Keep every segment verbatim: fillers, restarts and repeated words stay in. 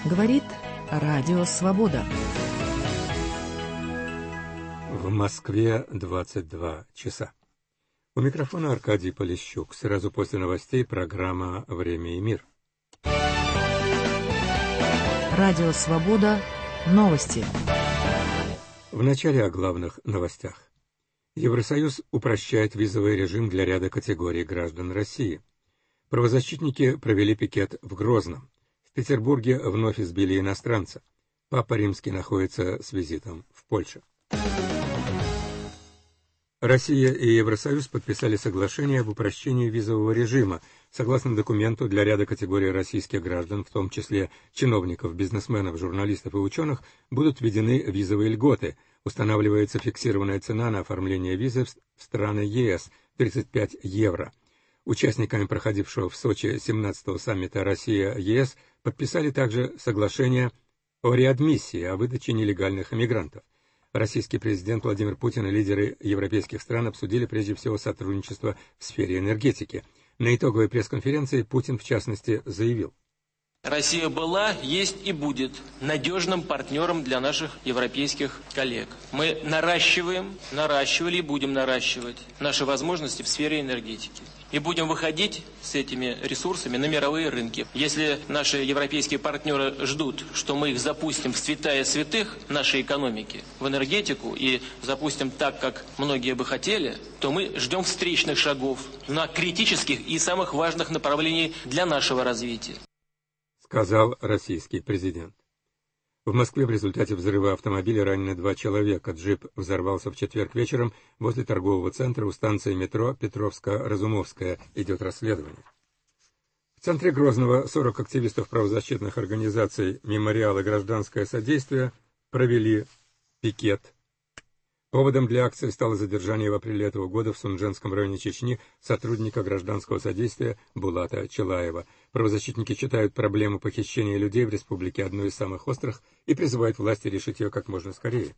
Говорит Радио Свобода. В Москве двадцать два часа. У микрофона Аркадий Полищук. Сразу после новостей программа «Время и мир». Радио Свобода. Новости. Вначале о главных новостях. Евросоюз упрощает визовый режим для ряда категорий граждан России. Правозащитники провели пикет в Грозном. В Петербурге вновь избили иностранца. Папа Римский находится с визитом в Польше. Россия и Евросоюз подписали соглашение об упрощении визового режима. Согласно документу, для ряда категорий российских граждан, в том числе чиновников, бизнесменов, журналистов и ученых, будут введены визовые льготы. Устанавливается фиксированная цена на оформление визы в страны ЕС – тридцать пять евро. Участниками проходившего в Сочи семнадцатого саммита Россия-ЕС подписали также соглашение о реадмиссии, о выдаче нелегальных иммигрантов. Российский президент Владимир Путин и лидеры европейских стран обсудили прежде всего сотрудничество в сфере энергетики. На итоговой пресс-конференции Путин, в частности, заявил: Россия была, есть и будет надежным партнером для наших европейских коллег. Мы наращиваем, наращивали и будем наращивать наши возможности в сфере энергетики. И будем выходить с этими ресурсами на мировые рынки. Если наши европейские партнеры ждут, что мы их запустим в святая святых нашей экономики, в энергетику, и запустим так, как многие бы хотели, то мы ждем встречных шагов на критических и самых важных направлениях для нашего развития, сказал российский президент. В Москве в результате взрыва автомобиля ранены два человека. Джип взорвался в четверг вечером возле торгового центра у станции метро Петровско-Разумовская. Идет расследование. В центре Грозного сорок активистов правозащитных организаций «Мемориал» и «Гражданское содействие» провели пикет. Поводом для акции стало задержание в апреле этого года в Сунженском районе Чечни сотрудника гражданского содействия Булата Челаева. Правозащитники считают проблему похищения людей в республике одной из самых острых и призывают власти решить ее как можно скорее.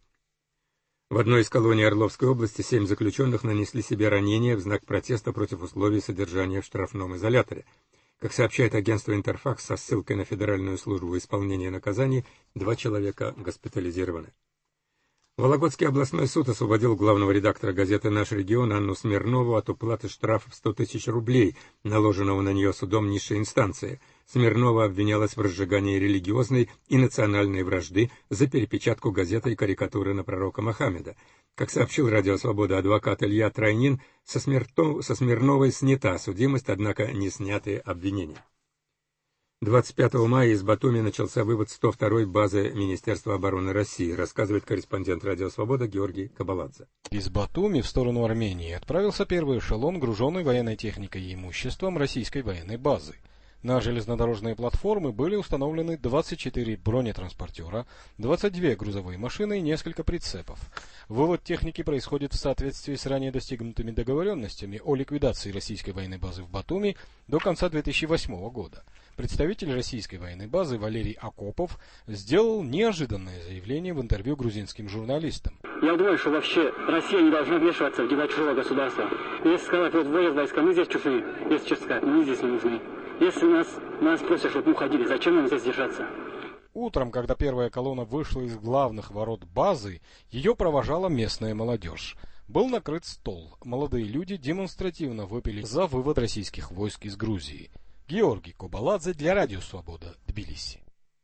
В одной из колоний Орловской области семь заключенных нанесли себе ранения в знак протеста против условий содержания в штрафном изоляторе. Как сообщает агентство «Интерфакс» со ссылкой на Федеральную службу исполнения наказаний, два человека госпитализированы. Вологодский областной суд освободил главного редактора газеты «Наш регион» Анну Смирнову от уплаты штрафа в сто тысяч рублей, наложенного на нее судом низшей инстанции. Смирнова обвинялась в разжигании религиозной и национальной вражды за перепечатку газеты и карикатуры на пророка Мохаммеда. Как сообщил Радио Свобода адвокат Илья Тройнин, со, Смирто... со Смирновой снята судимость, однако не сняты обвинения. двадцать пятого мая из Батуми начался вывод сто второй базы Министерства обороны России, рассказывает корреспондент Радио Свобода Георгий Кабаладзе. Из Батуми в сторону Армении отправился первый эшелон, груженный военной техникой и имуществом российской военной базы. На железнодорожные платформы были установлены двадцать четыре бронетранспортера, двадцать две грузовые машины и несколько прицепов. Вывод техники происходит в соответствии с ранее достигнутыми договоренностями о ликвидации российской военной базы в Батуми до конца две тысячи восьмого года. Представитель российской военной базы Валерий Акопов сделал неожиданное заявление в интервью грузинским журналистам. Я думаю, что вообще Россия не должна вмешиваться в дела чужого государства. Если сказать, вот вы войска, мы здесь чужие, если честно сказать, мы здесь не нужны. Если нас, нас просят, чтобы мы уходили, зачем нам здесь держаться? Утром, когда первая колонна вышла из главных ворот базы, ее провожала местная молодежь. Был накрыт стол. Молодые люди демонстративно выпили за вывод российских войск из Грузии. Георгий Кабаладзе для Радио Свобода, Тбилиси.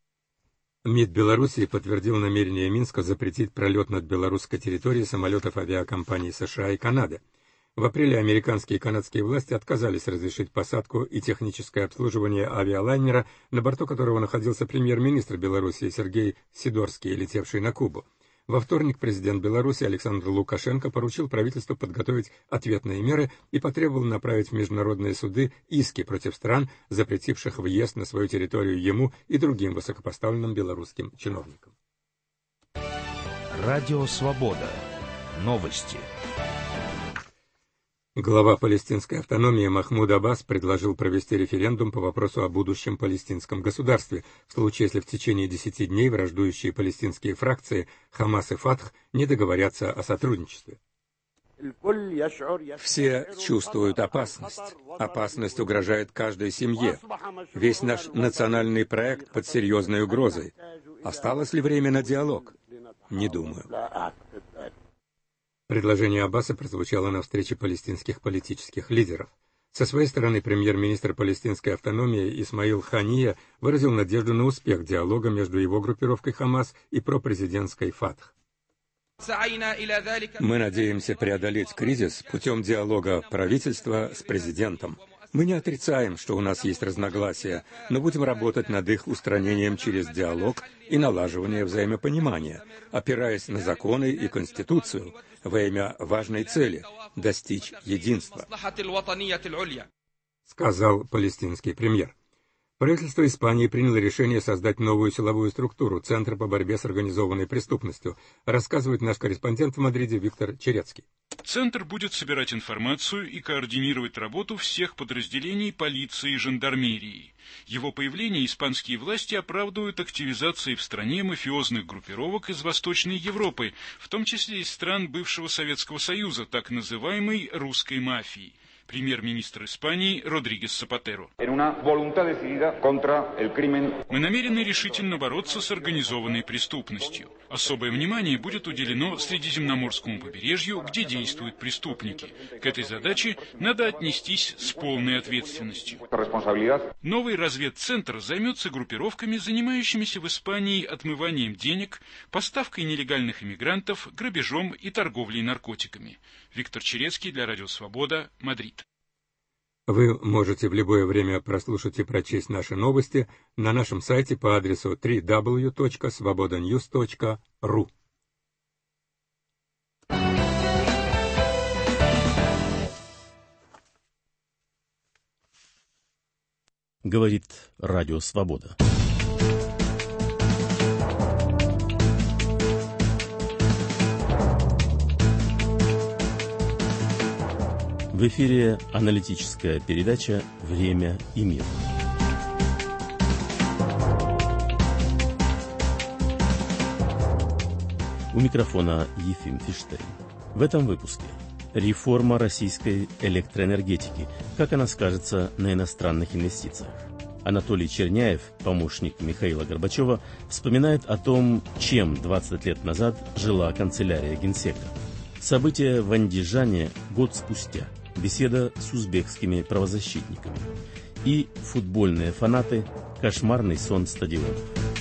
МИД Белоруссии подтвердил намерение Минска запретить пролет над белорусской территорией самолетов авиакомпаний США и Канады. В апреле американские и канадские власти отказались разрешить посадку и техническое обслуживание авиалайнера, на борту которого находился премьер-министр Белоруссии Сергей Сидорский, летевший на Кубу. Во вторник президент Беларуси Александр Лукашенко поручил правительству подготовить ответные меры и потребовал направить в международные суды иски против стран, запретивших въезд на свою территорию ему и другим высокопоставленным белорусским чиновникам. Радио Свобода. Новости. Глава палестинской автономии Махмуд Аббас предложил провести референдум по вопросу о будущем палестинском государстве, в случае, если в течение десяти дней враждующие палестинские фракции Хамас и Фатх не договорятся о сотрудничестве. Все чувствуют опасность. Опасность угрожает каждой семье. Весь наш национальный проект под серьезной угрозой. Осталось ли время на диалог? Не думаю. Предложение Аббаса прозвучало на встрече палестинских политических лидеров. Со своей стороны, премьер-министр палестинской автономии Исмаил Хания выразил надежду на успех диалога между его группировкой Хамас и пропрезидентской Фатх. Мы надеемся преодолеть кризис путем диалога правительства с президентом. Мы не отрицаем, что у нас есть разногласия, но будем работать над их устранением через диалог и налаживание взаимопонимания, опираясь на законы и Конституцию во имя важной цели – достичь единства, сказал палестинский премьер. Правительство Испании приняло решение создать новую силовую структуру – Центр по борьбе с организованной преступностью, рассказывает наш корреспондент в Мадриде Виктор Черецкий. Центр будет собирать информацию и координировать работу всех подразделений полиции и жандармерии. Его появление испанские власти оправдывают активизацией в стране мафиозных группировок из Восточной Европы, в том числе из стран бывшего Советского Союза, так называемой русской мафии. Премьер-министр Испании Родригес Запатеро. Мы намерены решительно бороться с организованной преступностью. Особое внимание будет уделено Средиземноморскому побережью, где действуют преступники. К этой задаче надо отнестись с полной ответственностью. Новый разведцентр займется группировками, занимающимися в Испании отмыванием денег, поставкой нелегальных иммигрантов, грабежом и торговлей наркотиками. Виктор Черецкий для Радио Свобода, Мадрид. Вы можете в любое время прослушать и прочесть наши новости на нашем сайте по адресу дабл ю дабл ю дабл ю точка свобода ньюс точка ру. Говорит Радио Свобода. В эфире аналитическая передача «Время и мир». У микрофона Ефим Фиштейн. В этом выпуске реформа российской электроэнергетики, как она скажется на иностранных инвестициях. Анатолий Черняев, помощник Михаила Горбачева, вспоминает о том, чем двадцать лет назад жила канцелярия Генсека. События в Андижане год спустя. Беседа с узбекскими правозащитниками. И футбольные фанаты. Кошмарный сон стадионов.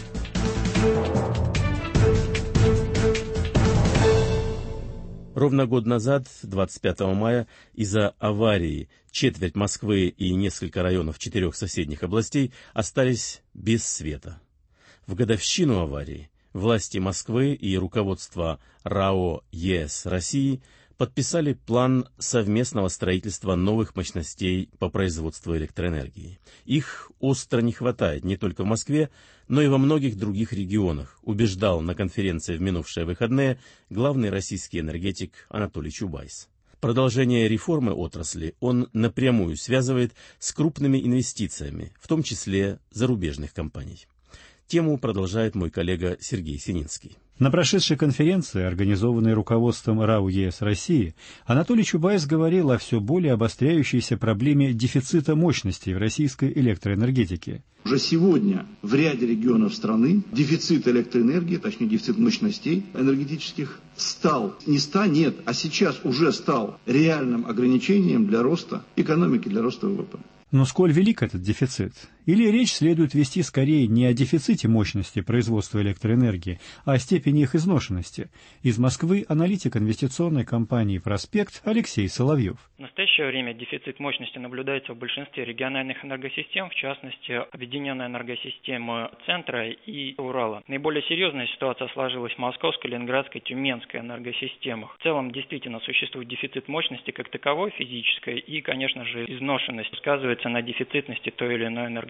Ровно год назад, двадцать пятого мая, из-за аварии четверть Москвы и несколько районов четырех соседних областей остались без света. В годовщину аварии власти Москвы и руководство РАО ЕС России подписали план совместного строительства новых мощностей по производству электроэнергии. Их остро не хватает не только в Москве, но и во многих других регионах, убеждал на конференции в минувшие выходные главный российский энергетик Анатолий Чубайс. Продолжение реформы отрасли он напрямую связывает с крупными инвестициями, в том числе зарубежных компаний. Тему продолжает мой коллега Сергей Сининский. На прошедшей конференции, организованной руководством РАО ЕС России, Анатолий Чубайс говорил о все более обостряющейся проблеме дефицита мощностей в российской электроэнергетике. Уже сегодня в ряде регионов страны дефицит электроэнергии, точнее дефицит мощностей энергетических, стал, не станет, а сейчас уже стал реальным ограничением для роста экономики, для роста ВВП. Но сколь велик этот дефицит? Или речь следует вести скорее не о дефиците мощности производства электроэнергии, а о степени их изношенности? Из Москвы аналитик инвестиционной компании «Проспект» Алексей Соловьев. В настоящее время дефицит мощности наблюдается в большинстве региональных энергосистем, в частности, объединенная энергосистема Центра и Урала. Наиболее серьезная ситуация сложилась в Московской, Ленинградской, Тюменской энергосистемах. В целом, действительно, существует дефицит мощности как таковой, физической, и, конечно же, изношенность сказывается на дефицитности той или иной энергосистемы.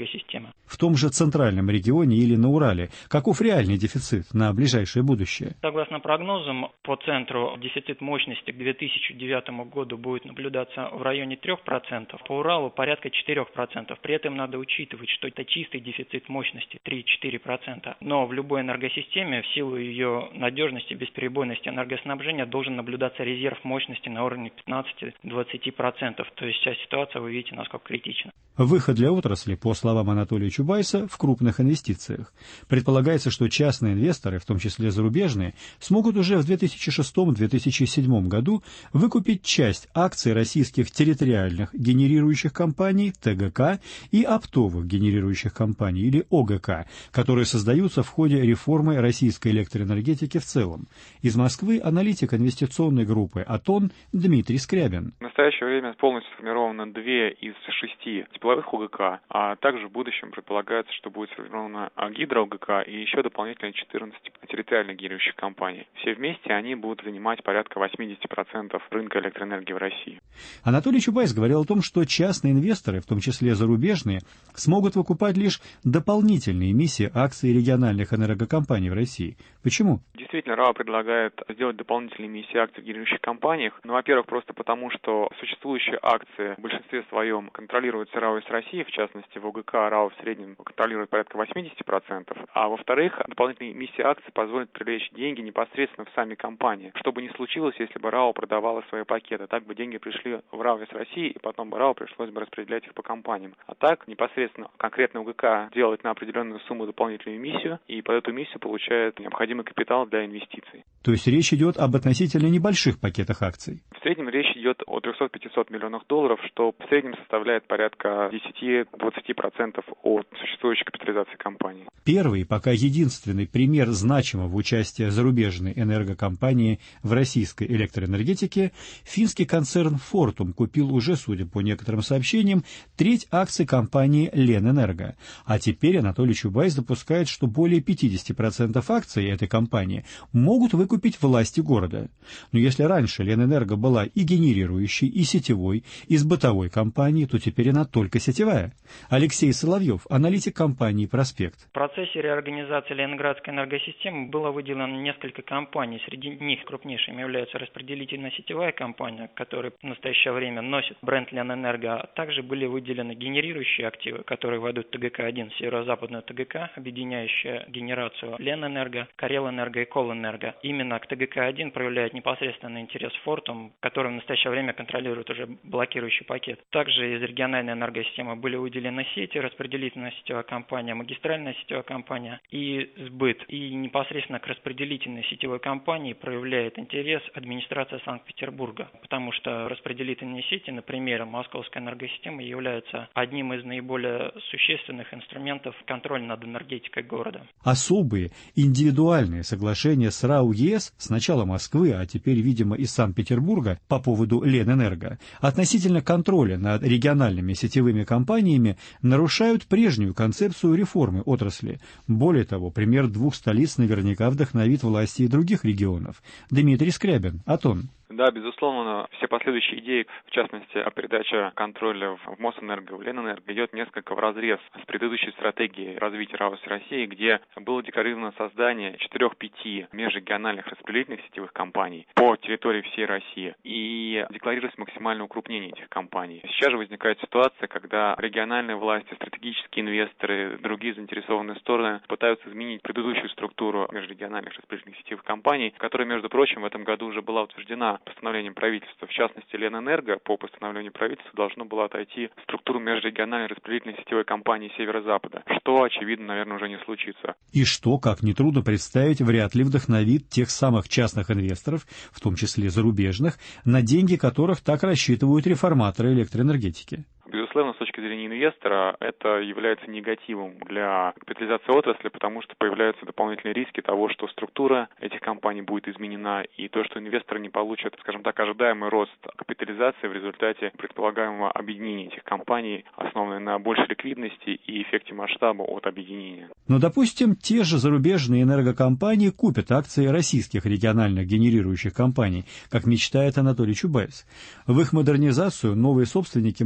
энергосистемы. В том же центральном регионе или на Урале каков реальный дефицит на ближайшее будущее? Согласно прогнозам, по центру дефицит мощности к две тысячи девятому году будет наблюдаться в районе трех процентов, по Уралу порядка четырех процентов. При этом надо учитывать, что это чистый дефицит мощности три-четыре процента. Но в любой энергосистеме в силу ее надежности и бесперебойности энергоснабжения должен наблюдаться резерв мощности на уровне пятнадцати-двадцати процентов. То есть вся ситуация, вы видите, насколько критична. Выход для отрасли, по словам Анатолия Чубайса, в крупных инвестициях. Предполагается, что частные инвесторы, в том числе зарубежные, смогут уже в две тысячи шестом — две тысячи седьмом году выкупить часть акций российских территориальных генерирующих компаний ТГК и оптовых генерирующих компаний или ОГК, которые создаются в ходе реформы российской электроэнергетики в целом. Из Москвы аналитик инвестиционной группы «Атон» Дмитрий Скрябин. В настоящее время полностью сформировано две из шести тепловых ОГК, а также в будущем предполагается, что будет сформирована гидро-ОГК и еще дополнительно четырнадцать территориальных генерирующих компаний. Все вместе они будут занимать порядка восемьдесят процентов рынка электроэнергии в России. Анатолий Чубайс говорил о том, что частные инвесторы, в том числе зарубежные, смогут выкупать лишь дополнительные эмиссии акций региональных энергокомпаний в России. Почему? Действительно, РАО предлагает сделать дополнительные эмиссии акций в генерирующих компаниях. Ну, во-первых, просто потому, что существующие акции в большинстве своем контролируются РАО из России, в частности, в ОГК РАО в среднем контролирует порядка восемьдесят процентов. А во-вторых, дополнительные эмиссии акций позволят привлечь деньги непосредственно в сами компании. Что бы ни случилось, если бы РАО продавала свои пакеты, так бы деньги пришли в РАО из России, и потом бы РАО пришлось бы распределять их по компаниям. А так, непосредственно конкретно ОГК делает на определенную сумму дополнительную эмиссию, и под эту эмиссию получает необходимый капитал для инвестиций. То есть речь идет об относительно небольших пакетах акций? В среднем речь идет о трёхсот-пятисот миллионах долларов, что в среднем составляет порядка десяти-двадцати процентов от существующей капитализации компании. Первый, пока единственный пример значимого участия зарубежной энергокомпании в российской электроэнергетике, финский концерн «Фортум» купил уже, судя по некоторым сообщениям, треть акций компании «Ленэнерго». А теперь Анатолий Чубайс допускает, что более пятьдесят процентов акций этой компании могут выкупить власти города. Но если раньше «Ленэнерго» была и генерирующей, и сетевой, и с бытовой компанией, то теперь она только сетевая. Алексей Соловьев, аналитик компании «Проспект». В процессе реорганизации Ленинградской энергосистемы было выделено несколько компаний. Среди них крупнейшими является распределительно-сетевая компания, которая в настоящее время носит бренд Ленэнерго. А также были выделены генерирующие активы, которые войдут в ТГК один, северо-западную ТГК, объединяющая генерацию Ленэнерго, Карелэнерго и Колэнерго. Именно к ТГК один проявляет непосредственный интерес Фортум, который в настоящее время контролирует уже блокирующий пакет. Также из региональной энергосистемы были выделены сети, распределительная сетевая компания, магистральная сетевая компания и сбыт. И непосредственно к распределительной сетевой компании проявляет интерес администрация Санкт-Петербурга, потому что распределительные сети, например, Московская энергосистема, являются одним из наиболее существенных инструментов контроля над энергетикой города. Особые индивидуальные соглашения с РАО ЕС, сначала Москвы, а теперь, видимо, и Санкт-Петербурга по поводу Ленэнерго, относительно контроля над региональными сетевыми компаниями нарушают прежнюю концепцию реформы отрасли. Более того, пример двух столиц наверняка вдохновит власти и других регионов. Дмитрий Скрябин, Атон. Да, безусловно, все последующие идеи, в частности, о передаче контроля в Мосэнерго, в Ленэнерго, идет несколько вразрез с предыдущей стратегией развития РАО России, где было декларировано создание четырех-пяти межрегиональных распределительных сетевых компаний по территории всей России и декларировалось максимальное укрупнение этих компаний. Сейчас же возникает ситуация, когда региональные власти, стратегические инвесторы, другие заинтересованные стороны пытаются изменить предыдущую структуру межрегиональных распределительных сетевых компаний, которая, между прочим, в этом году уже была утверждена постановлением правительства. В частности, Ленэнерго по постановлению правительства должно было отойти в структуру межрегиональной распределительной сетевой компании Северо-Запада, что, очевидно, наверное, уже не случится. И что, как нетрудно представить, вряд ли вдохновит тех самых частных инвесторов, в том числе зарубежных, на деньги которых так рассчитывают реформаторы электроэнергетики. Безусловно, с точки зрения инвестора, это является негативом для капитализации отрасли, потому что появляются дополнительные риски того, что структура этих компаний будет изменена, и то, что инвесторы не получат, скажем так, ожидаемый рост капитализации в результате предполагаемого объединения этих компаний, основанной на большей ликвидности и эффекте масштаба от объединения. Но, допустим, те же зарубежные энергокомпании купят акции российских региональных генерирующих компаний, как мечтает Анатолий Чубайс. В их модернизацию новые собственники могут вложить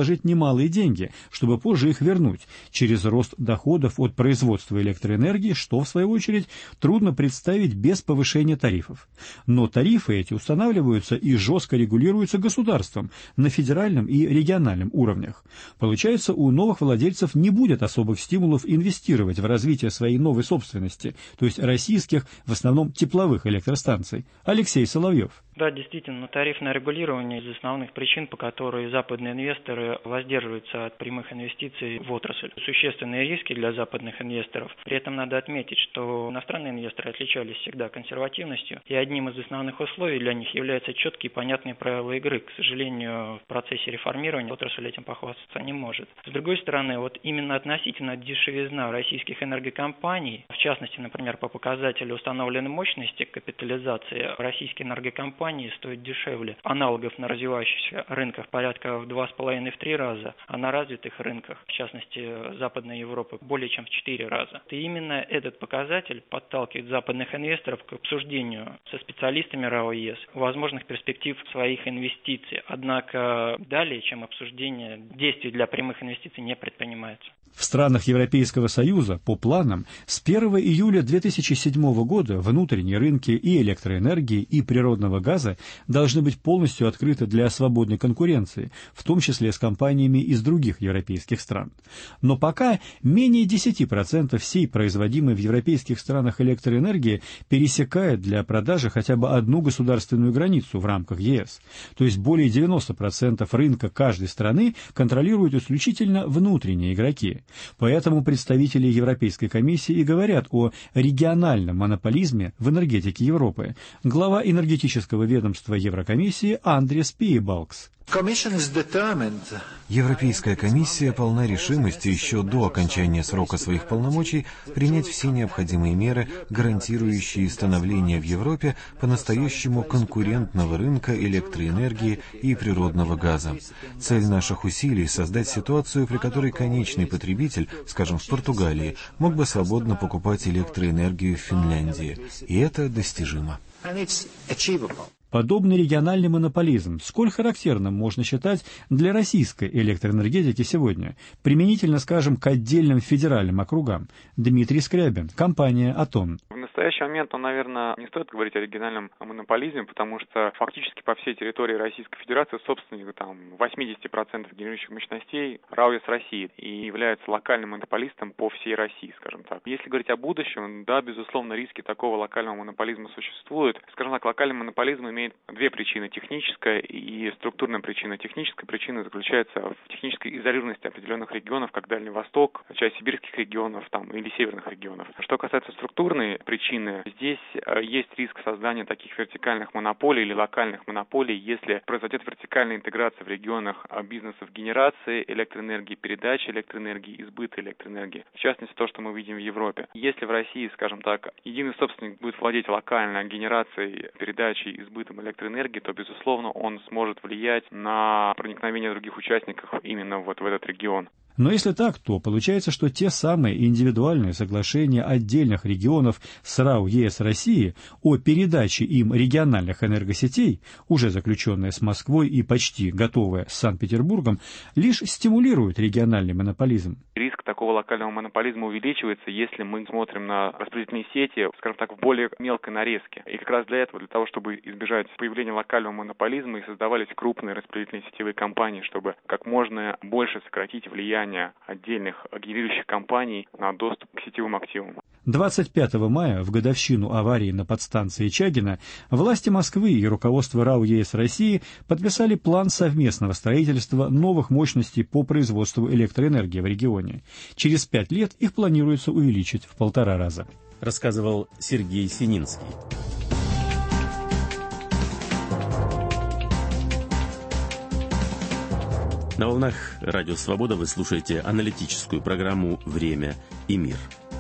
вложить немалые деньги, чтобы позже их вернуть через рост доходов от производства электроэнергии, что, в свою очередь, трудно представить без повышения тарифов. Но тарифы эти устанавливаются и жестко регулируются государством на федеральном и региональном уровнях. Получается, у новых владельцев не будет особых стимулов инвестировать в развитие своей новой собственности, то есть российских, в основном тепловых электростанций. Алексей Соловьев. Да, действительно, тарифное регулирование из основных причин, по которой западные инвесторы воздерживаются от прямых инвестиций в отрасль. Существенные риски для западных инвесторов. При этом надо отметить, что иностранные инвесторы отличались всегда консервативностью, и одним из основных условий для них являются четкие и понятные правила игры. К сожалению, в процессе реформирования отрасль этим похвастаться не может. С другой стороны, вот именно относительно дешевизна российских энергокомпаний, в частности, например, по показателю установленной мощности капитализации, российские энергокомпании стоят дешевле аналогов на развивающихся рынках порядка в два с половиной — в три раза, а на развитых рынках, в частности Западной Европы, более чем в четыре раза. И именно этот показатель подталкивает западных инвесторов к обсуждению со специалистами РАО ЕС возможных перспектив своих инвестиций. Однако далее, чем обсуждение, действий для прямых инвестиций не предпринимается. В странах Европейского Союза, по планам, с первого июля две тысячи седьмого года внутренние рынки и электроэнергии, и природного газа должны быть полностью открыты для свободной конкуренции, в том числе с компаниями из других европейских стран. Но пока менее десять процентов всей производимой в европейских странах электроэнергии пересекает для продажи хотя бы одну государственную границу в рамках ЕС. То есть более девяноста процентов рынка каждой страны контролируют исключительно внутренние игроки. Поэтому представители Европейской комиссии и говорят о региональном монополизме в энергетике Европы. Глава энергетического ведомства Еврокомиссии Андрес Пиебалкс. Европейская комиссия полна решимости еще до окончания срока своих полномочий принять все необходимые меры, гарантирующие становление в Европе по-настоящему конкурентного рынка электроэнергии и природного газа. Цель наших усилий — создать ситуацию, при которой конечный потребитель, скажем, в Португалии, мог бы свободно покупать электроэнергию в Финляндии. И это достижимо. Подобный региональный монополизм сколь характерным можно считать для российской электроэнергетики сегодня, применительно, скажем, к отдельным федеральным округам. Дмитрий Скрябин, компания «Атон». В настоящий момент, ну, наверное, не стоит говорить о региональном монополизме, потому что фактически по всей территории Российской Федерации собственник там восемьдесят процентов генерирующих мощностей РАО ЕС России и является локальным монополистом по всей России, скажем так. Если говорить о будущем, да, безусловно, риски такого локального монополизма существуют. Скажем так, локальный монополизм имеет две причины: техническая и структурная причина. Техническая причина заключается в технической изолированности определенных регионов, как Дальний Восток, часть сибирских регионов там, или северных регионов. Что касается структурной причины, здесь есть риск создания таких вертикальных монополий или локальных монополий, если произойдет вертикальная интеграция в регионах бизнесов генерации электроэнергии, передачи электроэнергии, избыта электроэнергии. В частности, то, что мы видим в Европе. Если в России, скажем так, единый собственник будет владеть локальной генерацией, передачей, избытом электроэнергии, то, безусловно, он сможет влиять на проникновение других участников именно вот в этот регион. Но если так, то получается, что те самые индивидуальные соглашения отдельных регионов с РАО ЕС России о передаче им региональных энергосетей, уже заключенные с Москвой и почти готовые с Санкт-Петербургом, лишь стимулируют региональный монополизм. Риск такого локального монополизма увеличивается, если мы смотрим на распределительные сети, скажем так, в более мелкой нарезке. И как раз для этого, для того, чтобы избежать появления локального монополизма, и создавались крупные распределительные сетевые компании, чтобы как можно больше сократить влияние отдельных генерирующих компаний на доступ к сетевым активам. двадцать пятого мая, в годовщину аварии на подстанции Чагина, власти Москвы и руководство РАО ЕС России подписали план совместного строительства новых мощностей по производству электроэнергии в регионе. Через пять лет их планируется увеличить в полтора раза. Рассказывал Сергей Сининский. На волнах Радио Свобода вы слушаете аналитическую программу «Время и мир».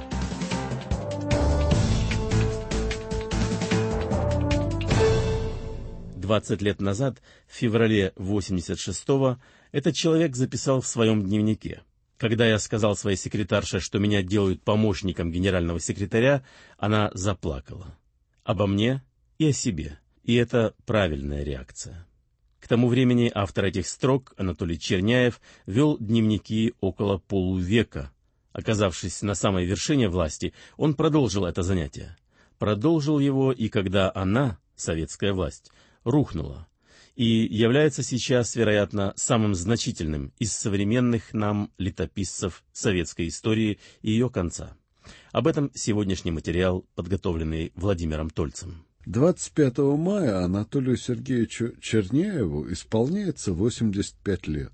Двадцать лет назад, в феврале восемьдесят шестого, этот человек записал в своем дневнике: «Когда я сказал своей секретарше, что меня делают помощником генерального секретаря, она заплакала. Обо мне и о себе. И это правильная реакция». К К тому времени автор этих строк, Анатолий Черняев, вел дневники около полувека. Оказавшись на самой вершине власти, он продолжил это занятие. Продолжил его и когда она, советская власть, рухнула, и является сейчас, вероятно, самым значительным из современных нам летописцев советской истории и ее конца. Об этом сегодняшний материал, подготовленный Владимиром Тольцем. двадцать пятого мая Анатолию Сергеевичу Черняеву исполняется восемьдесят пять лет.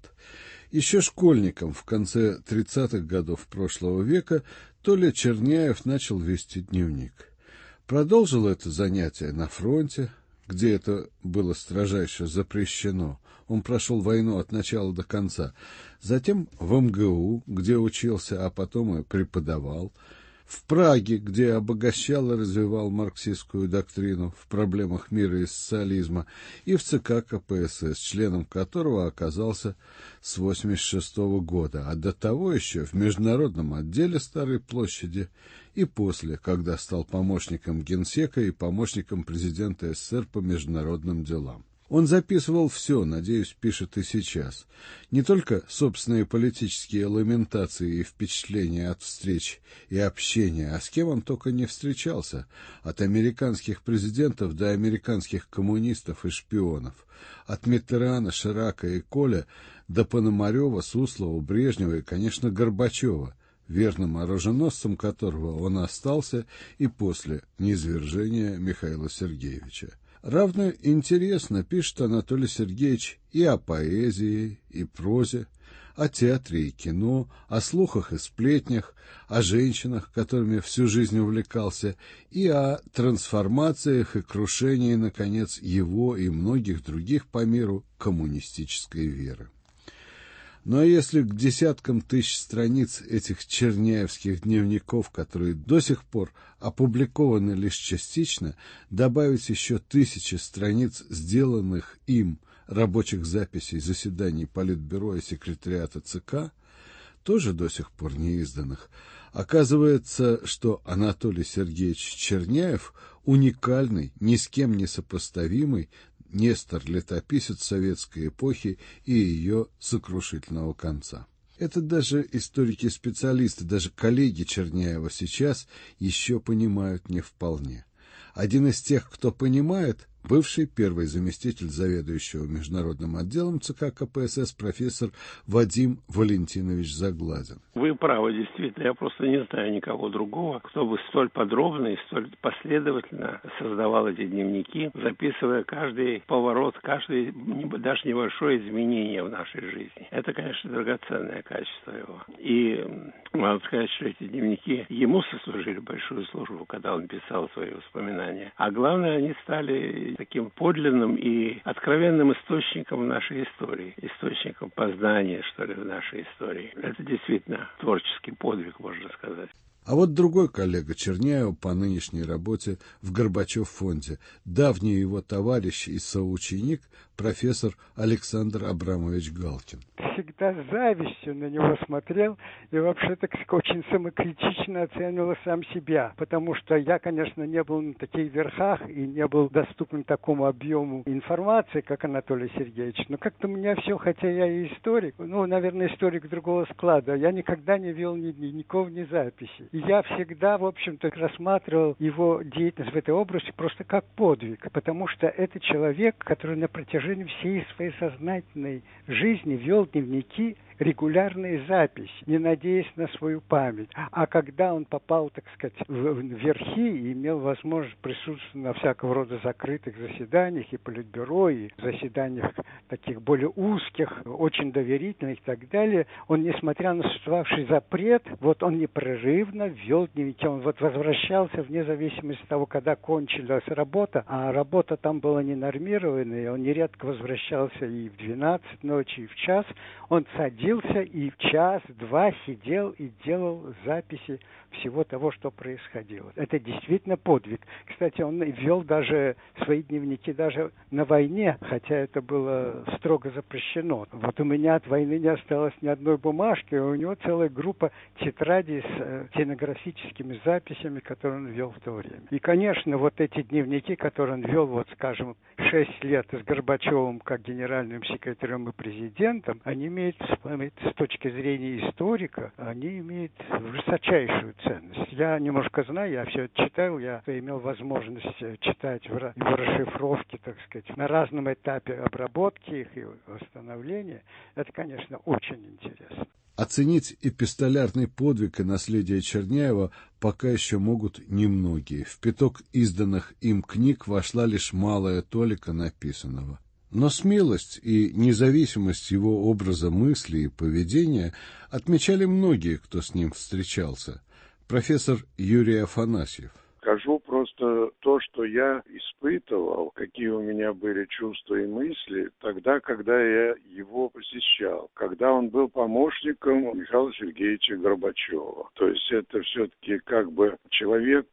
Еще школьником в конце тридцатых годов прошлого века Толя Черняев начал вести дневник. Продолжил это занятие на фронте, где это было строжайше запрещено. Он прошел войну от начала до конца. Затем в эм гэ у, где учился, а потом и преподавал. В Праге, где обогащал и развивал марксистскую доктрину в проблемах мира и социализма, и в ЦК ка пэ эс эс, членом которого оказался с восемьдесят шестого года, а до того еще в международном отделе Старой площади и после, когда стал помощником генсека и помощником президента эс эс эс эр по международным делам. Он записывал все, надеюсь, пишет и сейчас. Не только собственные политические ламентации и впечатления от встреч и общения, а с кем он только не встречался, от американских президентов до американских коммунистов и шпионов, от Миттерана, Ширака и Коля до Пономарева, Суслова, Брежнева и, конечно, Горбачева, верным оруженосцем которого он остался и после низвержения Михаила Сергеевича. Равно интересно пишет Анатолий Сергеевич и о поэзии, и прозе, о театре и кино, о слухах и сплетнях, о женщинах, которыми всю жизнь увлекался, и о трансформациях и крушении, наконец, его и многих других по миру коммунистической веры. Ну а если к десяткам тысяч страниц этих черняевских дневников, которые до сих пор опубликованы лишь частично, добавить еще тысячи страниц сделанных им рабочих записей заседаний Политбюро и секретариата ЦК, тоже до сих пор не изданных, оказывается, что Анатолий Сергеевич Черняев уникальный, ни с кем не сопоставимый Нестор-летописец советской эпохи и ее сокрушительного конца. Это даже историки-специалисты, даже коллеги Черняева сейчас еще понимают не вполне. Один из тех, кто понимает, бывший первый заместитель заведующего международным отделом ЦК ка пэ эс эс профессор Вадим Валентинович Загладин. Вы правы, действительно. Я просто не знаю никого другого, кто бы столь подробно и столь последовательно создавал эти дневники, записывая каждый поворот, каждое даже небольшое изменение в нашей жизни. Это, конечно, драгоценное качество его. И надо сказать, что эти дневники ему сослужили большую службу, когда он писал свои воспоминания. А главное, они стали таким подлинным и откровенным источником нашей истории, источником познания, что ли, в нашей истории. Это действительно творческий подвиг, можно сказать. А вот другой коллега Черняева по нынешней работе в Горбачев-фонде, давний его товарищ и соученик, профессор Александр Абрамович Галкин. Всегда с завистью на него смотрел и вообще так очень самокритично оценивал сам себя, потому что я, конечно, не был на таких верхах и не был доступен такому объему информации, как Анатолий Сергеевич, но как-то у меня все, хотя я и историк, ну, наверное, историк другого склада, я никогда не вел ни дневников, ни записей. И я всегда, в общем-то, рассматривал его деятельность в этой области просто как подвиг, потому что это человек, который на протяжении всей своей сознательной жизни вел дневники, регулярные записи, не надеясь на свою память. А когда он попал, так сказать, в верхи и имел возможность присутствовать на всякого рода закрытых заседаниях и политбюро, и заседаниях таких более узких, очень доверительных и так далее, он, несмотря на существовавший запрет, вот он непрерывно вел дневники. Он вот возвращался вне зависимости от того, когда кончилась работа, а работа там была не нормированная, он нередко возвращался и в двенадцать ночи, и в час. Он садился и в час-два сидел и делал записи всего того, что происходило. Это действительно подвиг. Кстати, он вел даже свои дневники даже на войне, хотя это было строго запрещено. Вот у меня от войны не осталось ни одной бумажки, а у него целая группа тетрадей с э, стенографическими записями, которые он вел в то время. И, конечно, вот эти дневники, которые он вел, вот, скажем, шесть лет с Горбачевым как генеральным секретарем и президентом, они имеют, с точки зрения историка, они имеют высочайшую ценность. Я немножко знаю, я все это читал, я имел возможность читать в расшифровке, так сказать, на разном этапе обработки их и восстановления. Это, конечно, очень интересно. Оценить эпистолярный подвиг и наследие Черняева пока еще могут немногие. В пяток изданных им книг вошла лишь малая толика написанного. Но смелость и независимость его образа мысли и поведения отмечали многие, кто с ним встречался. Профессор Юрий Афанасьев. Скажу просто то, что я испытывал, какие у меня были чувства и мысли тогда, когда я его посещал, когда он был помощником Михаила Сергеевича Горбачева. То есть это все-таки как бы человек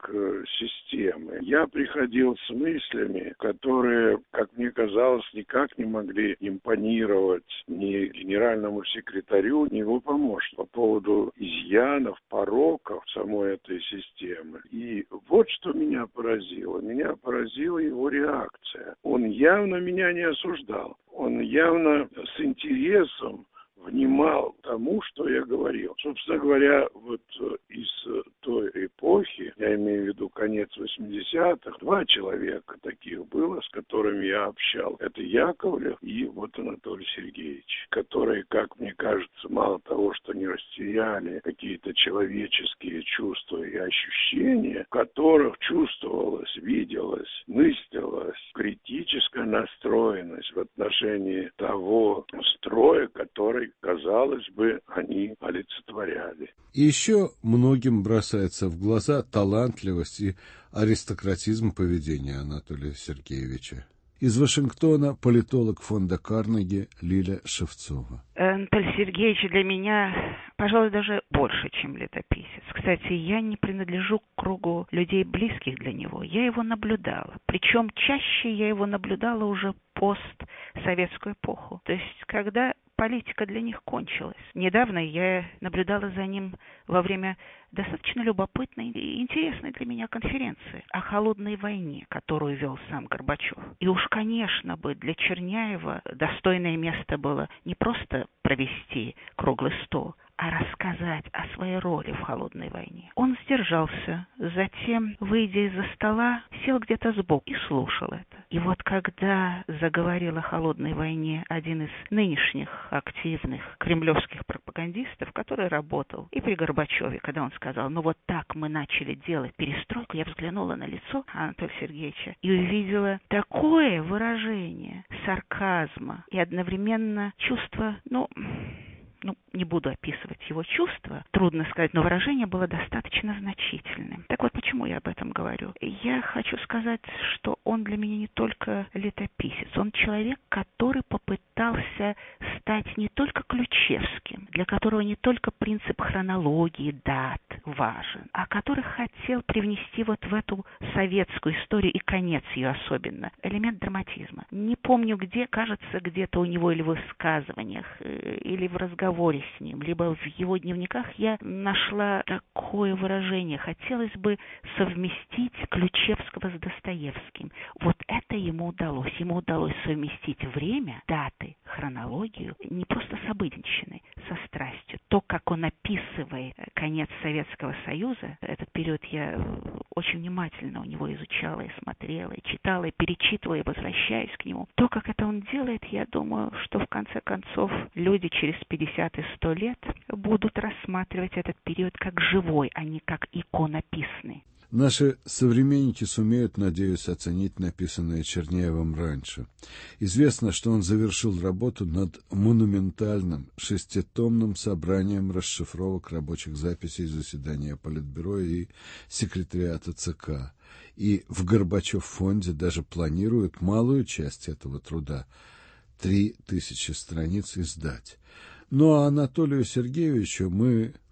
системы. Я приходил с мыслями, которые, как мне казалось, никак не могли импонировать ни генеральному секретарю, ни его помощнику по поводу изъянов, пороков самой этой системы. И вот Вот что меня поразило. Меня поразила его реакция. Он явно меня не осуждал. Он явно с интересом внимал тому, что я говорил. Собственно говоря, вот из той эпохи, я имею в виду конец восьмидесятых, два человека таких было, с которыми я общал. Это Яковлев и вот Анатолий Сергеевич, которые, как мне кажется, мало того, что не растеряли какие-то человеческие чувства и ощущения, в которых чувствовалась, виделась, мыслилась критическая настроенность в отношении того строя, который, казалось бы, они олицетворяли. И еще многим бросается в глаза талантливость и аристократизм поведения Анатолия Сергеевича. Из Вашингтона политолог фонда Карнеги Лиля Шевцова. Анатолий Сергеевич для меня, пожалуй, даже больше, чем летописец. Кстати, я не принадлежу к кругу людей, близких для него. Я его наблюдала. Причем чаще я его наблюдала уже постсоветскую эпоху. То есть, когда политика для них кончилась. Недавно я наблюдала за ним во время достаточно любопытной и интересной для меня конференции о холодной войне, которую вел сам Горбачев. И уж, конечно, бы для Черняева достойное место было не просто провести круглый стол, а рассказать о своей роли в холодной войне. Он сдержался, затем, выйдя из-за стола, сел где-то сбоку и слушал это. И вот когда заговорил о холодной войне один из нынешних активных кремлевских пропагандистов, который работал и при Горбачеве, когда он сказал, ну вот так мы начали делать перестройку, я взглянула на лицо Анатолия Сергеевича и увидела такое выражение сарказма и одновременно чувство, ну... Ну, не буду описывать его чувства, трудно сказать, но выражение было достаточно значительным. Так вот, почему я об этом говорю? Я хочу сказать, что он для меня не только летописец, он человек, который попытался стать не только Ключевским, для которого не только принцип хронологии, дат важен, а который хотел привнести вот в эту советскую историю и конец ее особенно, элемент драматизма. Не помню где, кажется, где-то у него или в высказываниях, или в разговоре с ним, либо в его дневниках я нашла такое выражение. Хотелось бы совместить Ключевского с Достоевским. Вот это ему удалось. Ему удалось совместить время, даты, хронологию, не просто с обыденщиной, со страстью. То, как он описывает конец Советского Союза, этот период я очень внимательно у него изучала и смотрела, и читала, и перечитывала, и возвращаясь к нему. То, как это он делает, я думаю, что в конце концов люди через пятьдесят и сто лет будут рассматривать этот период как живой, а не как иконописный. Наши современники сумеют, надеюсь, оценить написанное Черняевым раньше. Известно, что он завершил работу над монументальным шеститомным собранием расшифровок рабочих записей заседания Политбюро и секретариата ЦК. И в Горбачев-фонде даже планируют малую часть этого труда, три тысячи страниц, издать. Ну а Анатолию Сергеевичу мы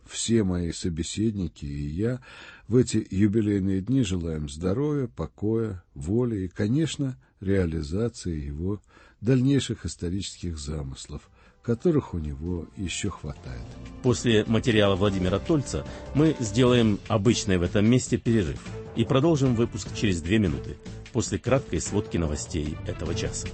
все мои собеседники и я в эти юбилейные дни желаем здоровья, покоя, воли и, конечно, реализации его дальнейших исторических замыслов, которых у него еще хватает. После материала Владимира Тольца мы сделаем обычный в этом месте перерыв и продолжим выпуск через две минуты после краткой сводки новостей этого часа.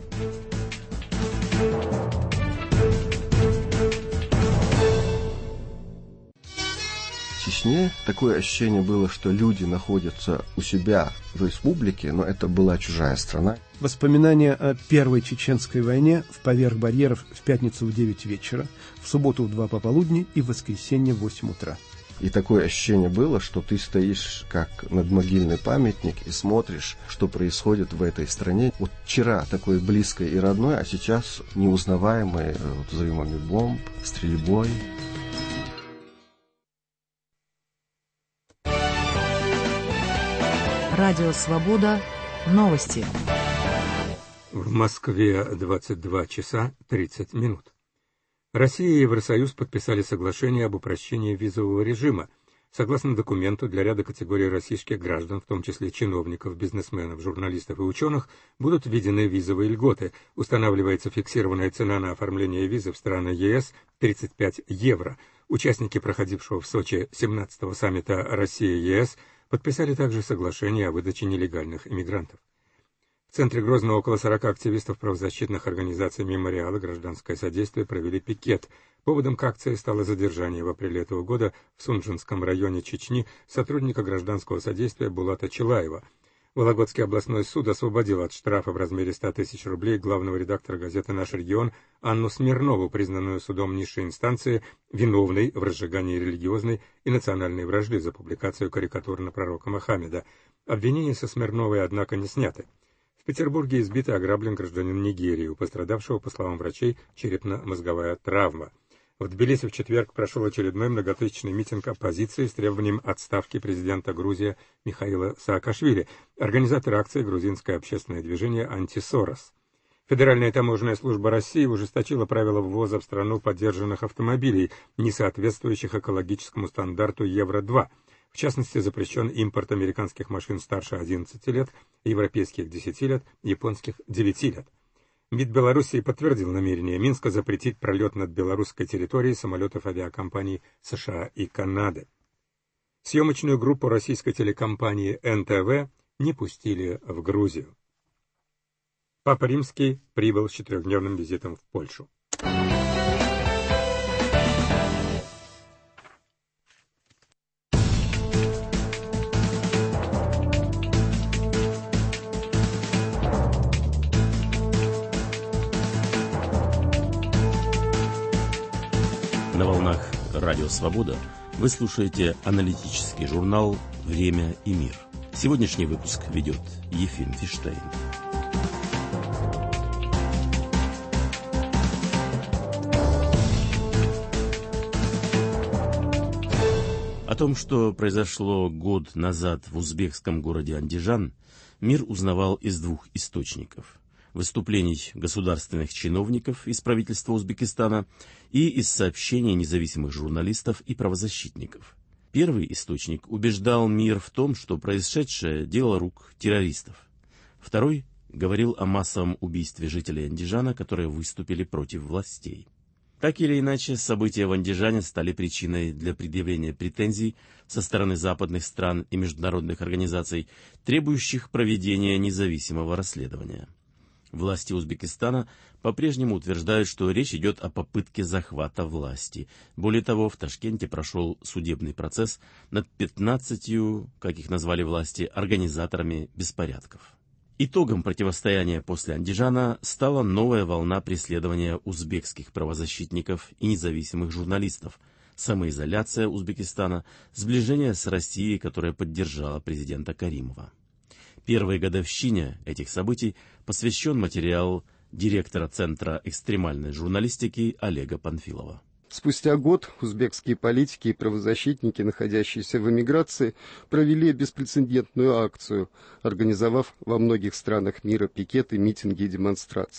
В Чечне такое ощущение было, что люди находятся у себя в республике, но это была чужая страна. Воспоминания о Первой Чеченской войне в поверх барьеров в пятницу в девять вечера, в субботу в два пополудни и в воскресенье в восемь утра. И такое ощущение было, что ты стоишь как надмогильный памятник и смотришь, что происходит в этой стране. Вот вчера такое близкое и родное, а сейчас неузнаваемое вот, взрывами бомб, стрельбой. Радио «Свобода». Новости. В Москве двадцать два часа тридцать минут. Россия и Евросоюз подписали соглашение об упрощении визового режима. Согласно документу, для ряда категорий российских граждан, в том числе чиновников, бизнесменов, журналистов и ученых, будут введены визовые льготы. Устанавливается фиксированная цена на оформление визы в страны ЕС тридцать пять евро. Участники проходившего в Сочи семнадцатого саммита Россия-ЕС подписали также соглашение о выдаче нелегальных иммигрантов. В центре Грозного около сорока активистов правозащитных организаций «Мемориал» и «Гражданское содействие» провели пикет. Поводом к акции стало задержание в апреле этого года в Сунжинском районе Чечни сотрудника гражданского содействия Булата Челаева. Вологодский областной суд освободил от штрафа в размере ста тысяч рублей главного редактора газеты «Наш регион» Анну Смирнову, признанную судом низшей инстанции виновной в разжигании религиозной и национальной вражды за публикацию карикатур на пророка Мохаммеда. Обвинения со Смирновой, однако, не сняты. В Петербурге избит и ограблен гражданин Нигерии, у пострадавшего, по словам врачей, черепно-мозговая травма. В Тбилиси в четверг прошел очередной многотысячный митинг оппозиции с требованием отставки президента Грузии Михаила Саакашвили. Организатор акции — грузинское общественное движение «Антисорос». Федеральная таможенная служба России ужесточила правила ввоза в страну подержанных автомобилей, не соответствующих экологическому стандарту Евро два. В частности, запрещен импорт американских машин старше одиннадцати лет, европейских десяти лет, японских девяти лет. МИД Белоруссии подтвердил намерение Минска запретить пролет над белорусской территорией самолетов авиакомпаний США и Канады. Съемочную группу российской телекомпании эн тэ вэ не пустили в Грузию. Папа Римский прибыл с четырехдневным визитом в Польшу. На волнах Радио Свобода вы слушаете аналитический журнал «Время и мир». Сегодняшний выпуск ведет Ефим Фиштейн. О том, что произошло год назад в узбекском городе Андижан, мир узнавал из двух источников: выступлений государственных чиновников из правительства Узбекистана и из сообщений независимых журналистов и правозащитников. Первый источник убеждал мир в том, что происшедшее – дело рук террористов. Второй говорил о массовом убийстве жителей Андижана, которые выступили против властей. Так или иначе, события в Андижане стали причиной для предъявления претензий со стороны западных стран и международных организаций, требующих проведения независимого расследования. Власти Узбекистана по-прежнему утверждают, что речь идет о попытке захвата власти. Более того, в Ташкенте прошел судебный процесс над пятнадцатью, как их назвали власти, организаторами беспорядков. Итогом противостояния после Андижана стала новая волна преследования узбекских правозащитников и независимых журналистов, самоизоляция Узбекистана, сближение с Россией, которая поддержала президента Каримова. Первой годовщине этих событий посвящен материал директора Центра экстремальной журналистики Олега Панфилова. Спустя год узбекские политики и правозащитники, находящиеся в эмиграции, провели беспрецедентную акцию, организовав во многих странах мира пикеты, митинги и демонстрации.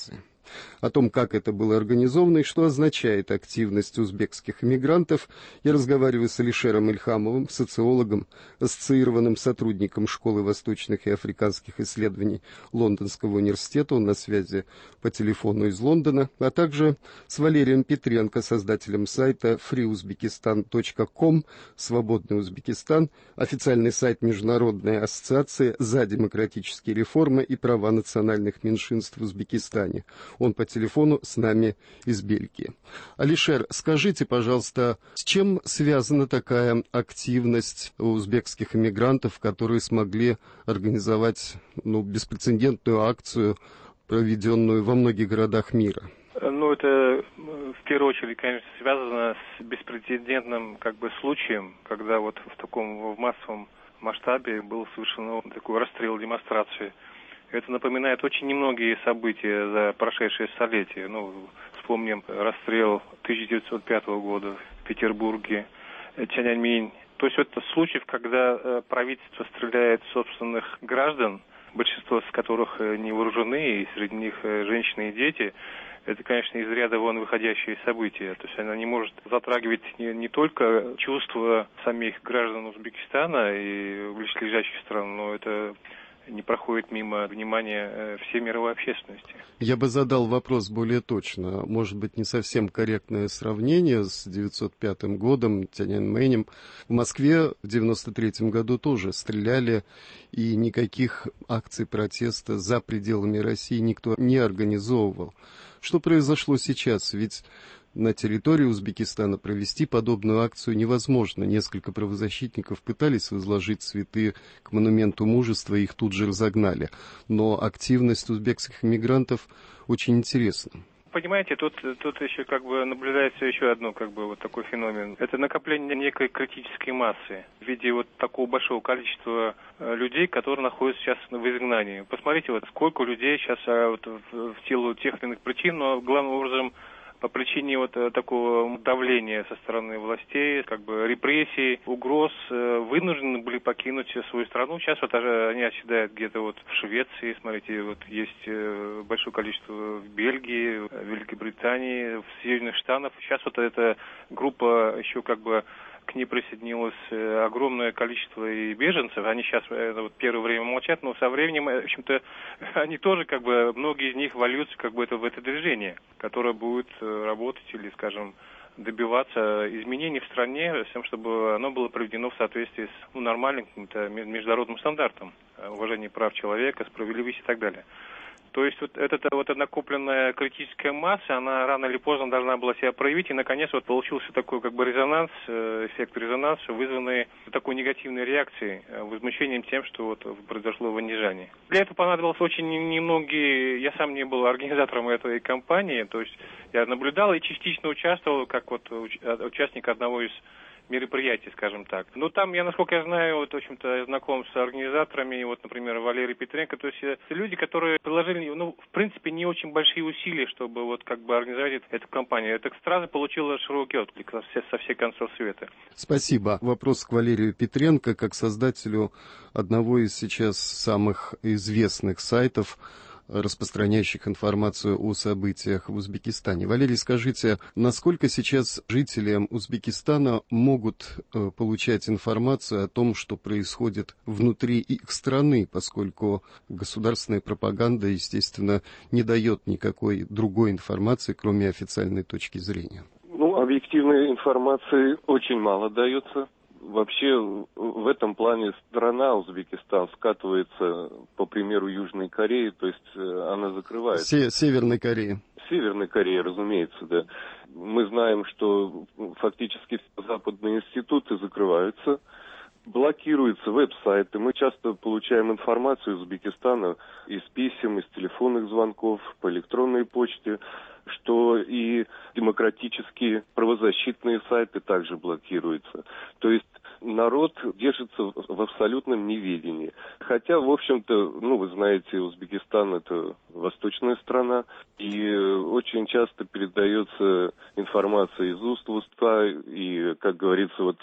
О том, как это было организовано и что означает активность узбекских иммигрантов, я разговариваю с Алишером Ильхамовым, социологом, ассоциированным сотрудником Школы восточных и африканских исследований Лондонского университета, он на связи по телефону из Лондона, а также с Валерием Петренко, создателем сайта фри узбекистан точка ком, «Свободный Узбекистан», официальный сайт Международной ассоциации за демократические реформы и права национальных меньшинств в Узбекистане. Он по телефону с нами из Бельгии. Алишер, скажите, пожалуйста, с чем связана такая активность узбекских иммигрантов, которые смогли организовать ну, беспрецедентную акцию, проведенную во многих городах мира? Ну, это в первую очередь, конечно, связано с беспрецедентным как бы случаем, когда вот в таком в массовом масштабе был совершен такой расстрел демонстрации. Это напоминает очень немногие события за прошедшее столетие. Ну, вспомним расстрел тысяча девятьсот пятого года в Петербурге, Тяньаньмэнь. То есть это случаи, когда правительство стреляет в собственных граждан, большинство из которых не вооружены, и среди них женщины и дети. Это, конечно, из ряда вон выходящие события. То есть она не может затрагивать не, не только чувства самих граждан Узбекистана и близлежащих стран, но это не проходит мимо внимания всей мировой общественности. Я бы задал вопрос более точно. Может быть, не совсем корректное сравнение с девятьсот пятым годом, Тяньаньмэнем. В Москве в девяносто третьем году тоже стреляли, и никаких акций протеста за пределами России никто не организовывал. Что произошло сейчас? Ведь на территории Узбекистана провести подобную акцию невозможно. Несколько правозащитников пытались возложить цветы к монументу мужества, их тут же разогнали. Но активность узбекских иммигрантов очень интересна. Понимаете, тут, тут еще как бы наблюдается еще одно как бы вот такой феномен. Это накопление некой критической массы в виде вот такого большого количества людей, которые находятся сейчас в изгнании. Посмотрите, вот сколько людей сейчас вот, в, в силу тех или иных причин, но главным образом по причине вот такого давления со стороны властей, как бы репрессий, угроз, вынуждены были покинуть свою страну. Сейчас вот даже они оседают где-то вот в Швеции, смотрите, вот есть большое количество в Бельгии, в Великобритании, в Соединенных Штатах. Сейчас вот эта группа еще как бы к ней присоединилось огромное количество и беженцев. Они сейчас вот, первое время молчат, но со временем, в общем-то, они тоже, как бы, многие из них вольются как бы это, в это движение, которое будет работать или, скажем, добиваться изменений в стране, с тем, чтобы оно было приведено в соответствии с ну, нормальным каким-то международным стандартом уважения прав человека, справедливости и так далее. То есть вот эта вот накопленная критическая масса, она рано или поздно должна была себя проявить, и наконец вот получился такой как бы резонанс, эффект резонанса, вызванный такой негативной реакцией, возмущением тем, что вот произошло в Андижане. Для этого понадобилось очень немногие, я сам не был организатором этой кампании, то есть я наблюдал и частично участвовал как вот участник одного из мероприятий, скажем так. Но там, я, насколько я знаю, вот, в общем-то, знаком с организаторами, вот, например, Валерий Петренко, то есть это люди, которые приложили, ну, в принципе, не очень большие усилия, чтобы вот как бы организовать эту кампанию. Эта страза получила широкий отклик со, со всех концов света. Спасибо. Вопрос к Валерию Петренко, как создателю одного из сейчас самых известных сайтов, распространяющих информацию о событиях в Узбекистане. Валерий, скажите, насколько сейчас жители Узбекистана могут э, получать информацию о том, что происходит внутри их страны, поскольку государственная пропаганда, естественно, не дает никакой другой информации, кроме официальной точки зрения? Ну, объективной информации очень мало дается. Вообще, в этом плане страна Узбекистан скатывается по примеру Южной Кореи, то есть она закрывается. Се- Северной Кореи. Северной Кореи, разумеется, да. Мы знаем, что фактически все западные институты закрываются, блокируются веб-сайты. Мы часто получаем информацию из Узбекистана из писем, из телефонных звонков, по электронной почте, что и демократические правозащитные сайты также блокируются. То есть народ держится в абсолютном неведении. Хотя, в общем-то, ну, вы знаете, Узбекистан — это восточная страна, и очень часто передается информация из уст в уста, и, как говорится, вот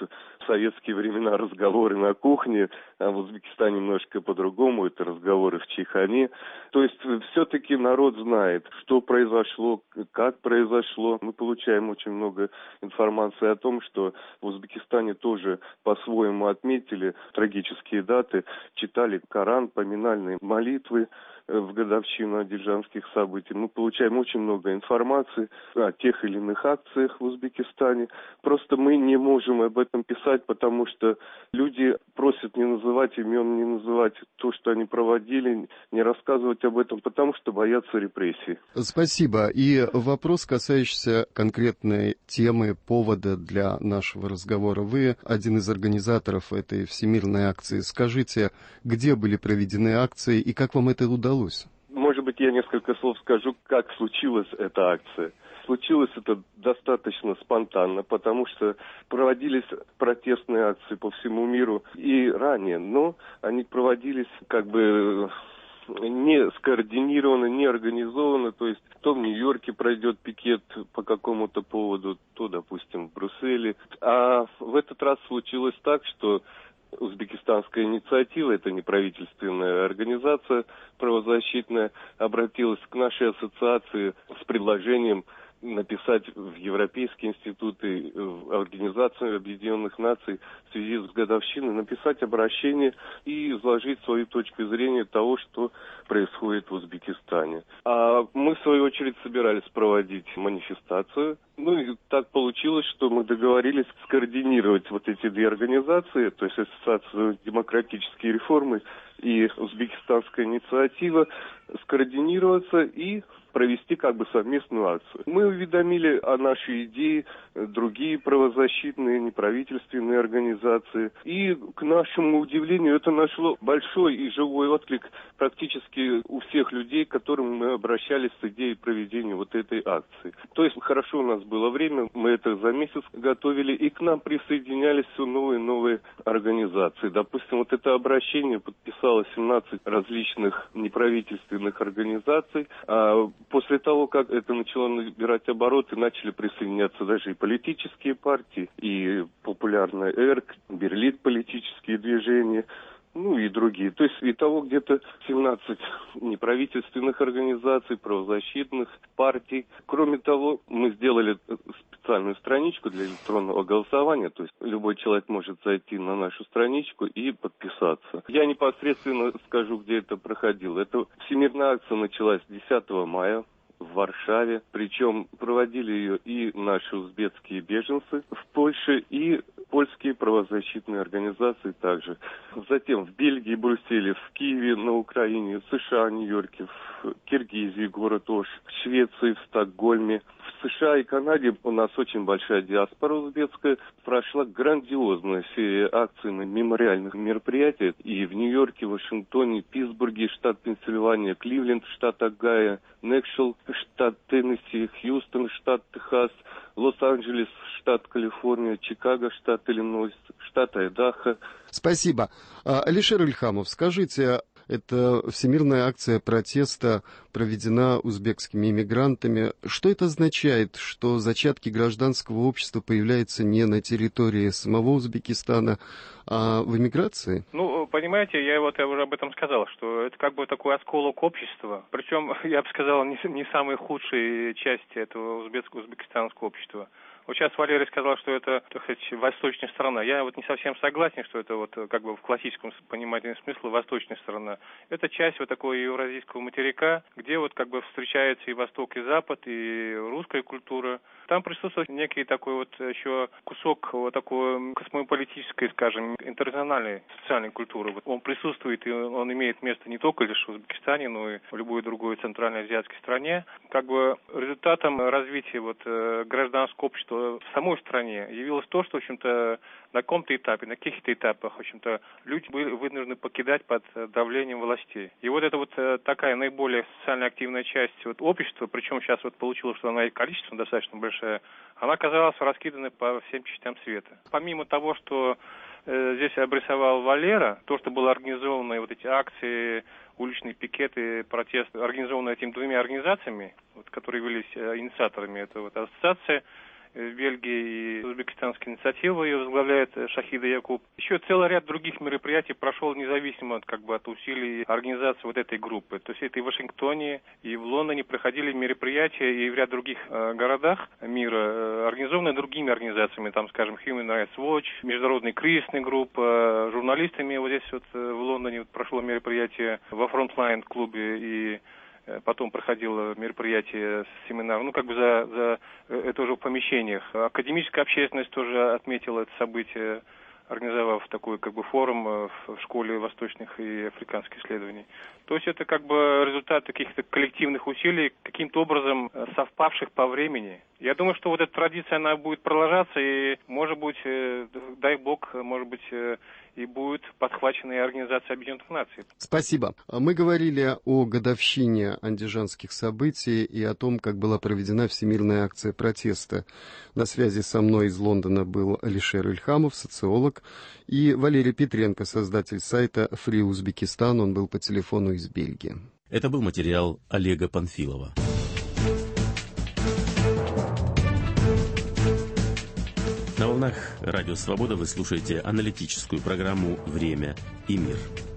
советские времена разговоры на кухне, а в Узбекистане немножко по-другому, это разговоры в чайхане. То есть все-таки народ знает, что произошло, как произошло. Мы получаем очень много информации о том, что в Узбекистане тоже по-своему отметили трагические даты, читали Коран, поминальные молитвы в годовщину адижанских событий. Мы получаем очень много информации о тех или иных акциях в Узбекистане. Просто мы не можем об этом писать, потому что люди просят не называть имен, не называть то, что они проводили, не рассказывать об этом, потому что боятся репрессий. Спасибо. И вопрос, касающийся конкретной темы, повода для нашего разговора. Вы один из организаторов этой всемирной акции. Скажите, где были проведены акции и как вам это удалось? Может быть, я несколько слов скажу, как случилась эта акция. Случилось это достаточно спонтанно, потому что проводились протестные акции по всему миру и ранее, но они проводились как бы не скоординированно, не организованно, то есть то в Нью-Йорке пройдет пикет по какому-то поводу, то, допустим, в Брюсселе. А в этот раз случилось так, что Узбекистанская инициатива, это неправительственная организация правозащитная, обратилась к нашей ассоциации с предложением написать в Европейские институты, в Организацию Объединенных Наций в связи с годовщиной, написать обращение и изложить свою точку зрения того, что происходит в Узбекистане. А мы, в свою очередь, собирались проводить манифестацию. Ну и так получилось, что мы договорились скоординировать вот эти две организации, то есть Ассоциацию демократические реформы и Узбекистанская инициатива, скоординироваться и провести как бы совместную акцию. Мы уведомили о нашей идее другие правозащитные неправительственные организации. И, к нашему удивлению, это нашло большой и живой отклик практически у всех людей, к которым мы обращались с идеей проведения вот этой акции. То есть хорошо у нас было время, мы это за месяц готовили, и к нам присоединялись все новые и новые организации. Допустим, вот это обращение подписало семнадцать различных неправительственных организаций, а после того, как это начало набирать обороты, начали присоединяться даже и политические партии, и популярная ЭРК, Берлит политические движения, ну и другие. То есть итого где-то семнадцать неправительственных организаций, правозащитных партий. Кроме того, мы сделали специальную страничку для электронного голосования, то есть любой человек может зайти на нашу страничку и подписаться. Я непосредственно скажу, где это проходило. Это всемирная акция началась десятого мая в Варшаве, причем проводили ее и наши узбекские беженцы в Польше, и польские правозащитные организации также. Затем в Бельгии, Брюсселе, в Киеве, на Украине, в США, Нью-Йорке, в Киргизии, город Ош, в Швеции, в Стокгольме. В США и Канаде у нас очень большая диаспора узбекская. Прошла грандиозная серия акций на мемориальных мероприятиях и в Нью-Йорке, Вашингтоне, Питтсбурге, штат Пенсильвания, Кливленд, штат Огайо, Нэкшилл, штат Теннесси, Хьюстон, штат Техас, Лос-Анджелес, штат Калифорния, Чикаго, штат Иллинойс, штат Айдахо. Спасибо. Алишер Ильхамов, скажите, эта всемирная акция протеста проведена узбекскими иммигрантами. Что это означает, что зачатки гражданского общества появляются не на территории самого Узбекистана, а в эмиграции? Ну, понимаете, я вот я уже об этом сказал, что это как бы такой осколок общества. Причем, я бы сказал, не, не самые худшие части этого узбекского, узбекистанского общества. Вот сейчас Валерий сказал, что это, так сказать, восточная сторона. Я вот не совсем согласен, что это вот как бы в классическом понимании смысла восточная сторона. Это часть вот такого евразийского материка, где вот как бы встречается и Восток, и Запад, и русская культура. Там присутствует некий такой вот еще кусок вот такой космополитической, скажем, интернациональной социальной культуры. Вот он присутствует, и он имеет место не только лишь в Узбекистане, но и в любой другой центральноазиатской стране. Как бы результатом развития вот гражданского общества в самой стране явилось то, что, в общем-то, на каком-то этапе, на каких-то этапах, в общем-то, люди были вынуждены покидать под давлением властей. И вот это вот такая наиболее социально активная часть вот общества, причем сейчас вот получилось, что она и количеством достаточно большая, она оказалась раскиданной по всем частям света. Помимо того, что э, здесь обрисовал Валера, то, что было организовано, вот эти акции, уличные пикеты, протесты, организованные этими двумя организациями, вот, которые явились э, инициаторами этой вот ассоциации, в Бельгии и узбекистанская инициатива, ее возглавляет Шахида Якуб. Еще целый ряд других мероприятий прошел независимо как бы от усилий организации вот этой группы. То есть это и в Вашингтоне, и в Лондоне проходили мероприятия, и в ряд других э, городах мира, э, организованные другими организациями, там, скажем, Human Rights Watch, Международная кризисная группа, э, журналистами вот здесь вот э, в Лондоне вот прошло мероприятие во Frontline клубе, и потом проходило мероприятие, семинар, ну, как бы за, за это уже в помещениях. Академическая общественность тоже отметила это событие, организовав такой, как бы, форум в школе восточных и африканских исследований. То есть это, как бы, результат каких-то коллективных усилий, каким-то образом совпавших по времени. Я думаю, что вот эта традиция, она будет продолжаться, и, может быть, дай бог, может быть, и будет подхвачена и Организация Объединенных Наций. Спасибо. Мы говорили о годовщине андижанских событий и о том, как была проведена всемирная акция протеста. На связи со мной из Лондона был Алишер Ильхамов, социолог, и Валерий Петренко, создатель сайта Free Узбекистан. Он был по телефону из Бельгии. Это был материал Олега Панфилова. На волнах Радио Свобода вы слушаете аналитическую программу «Время и мир».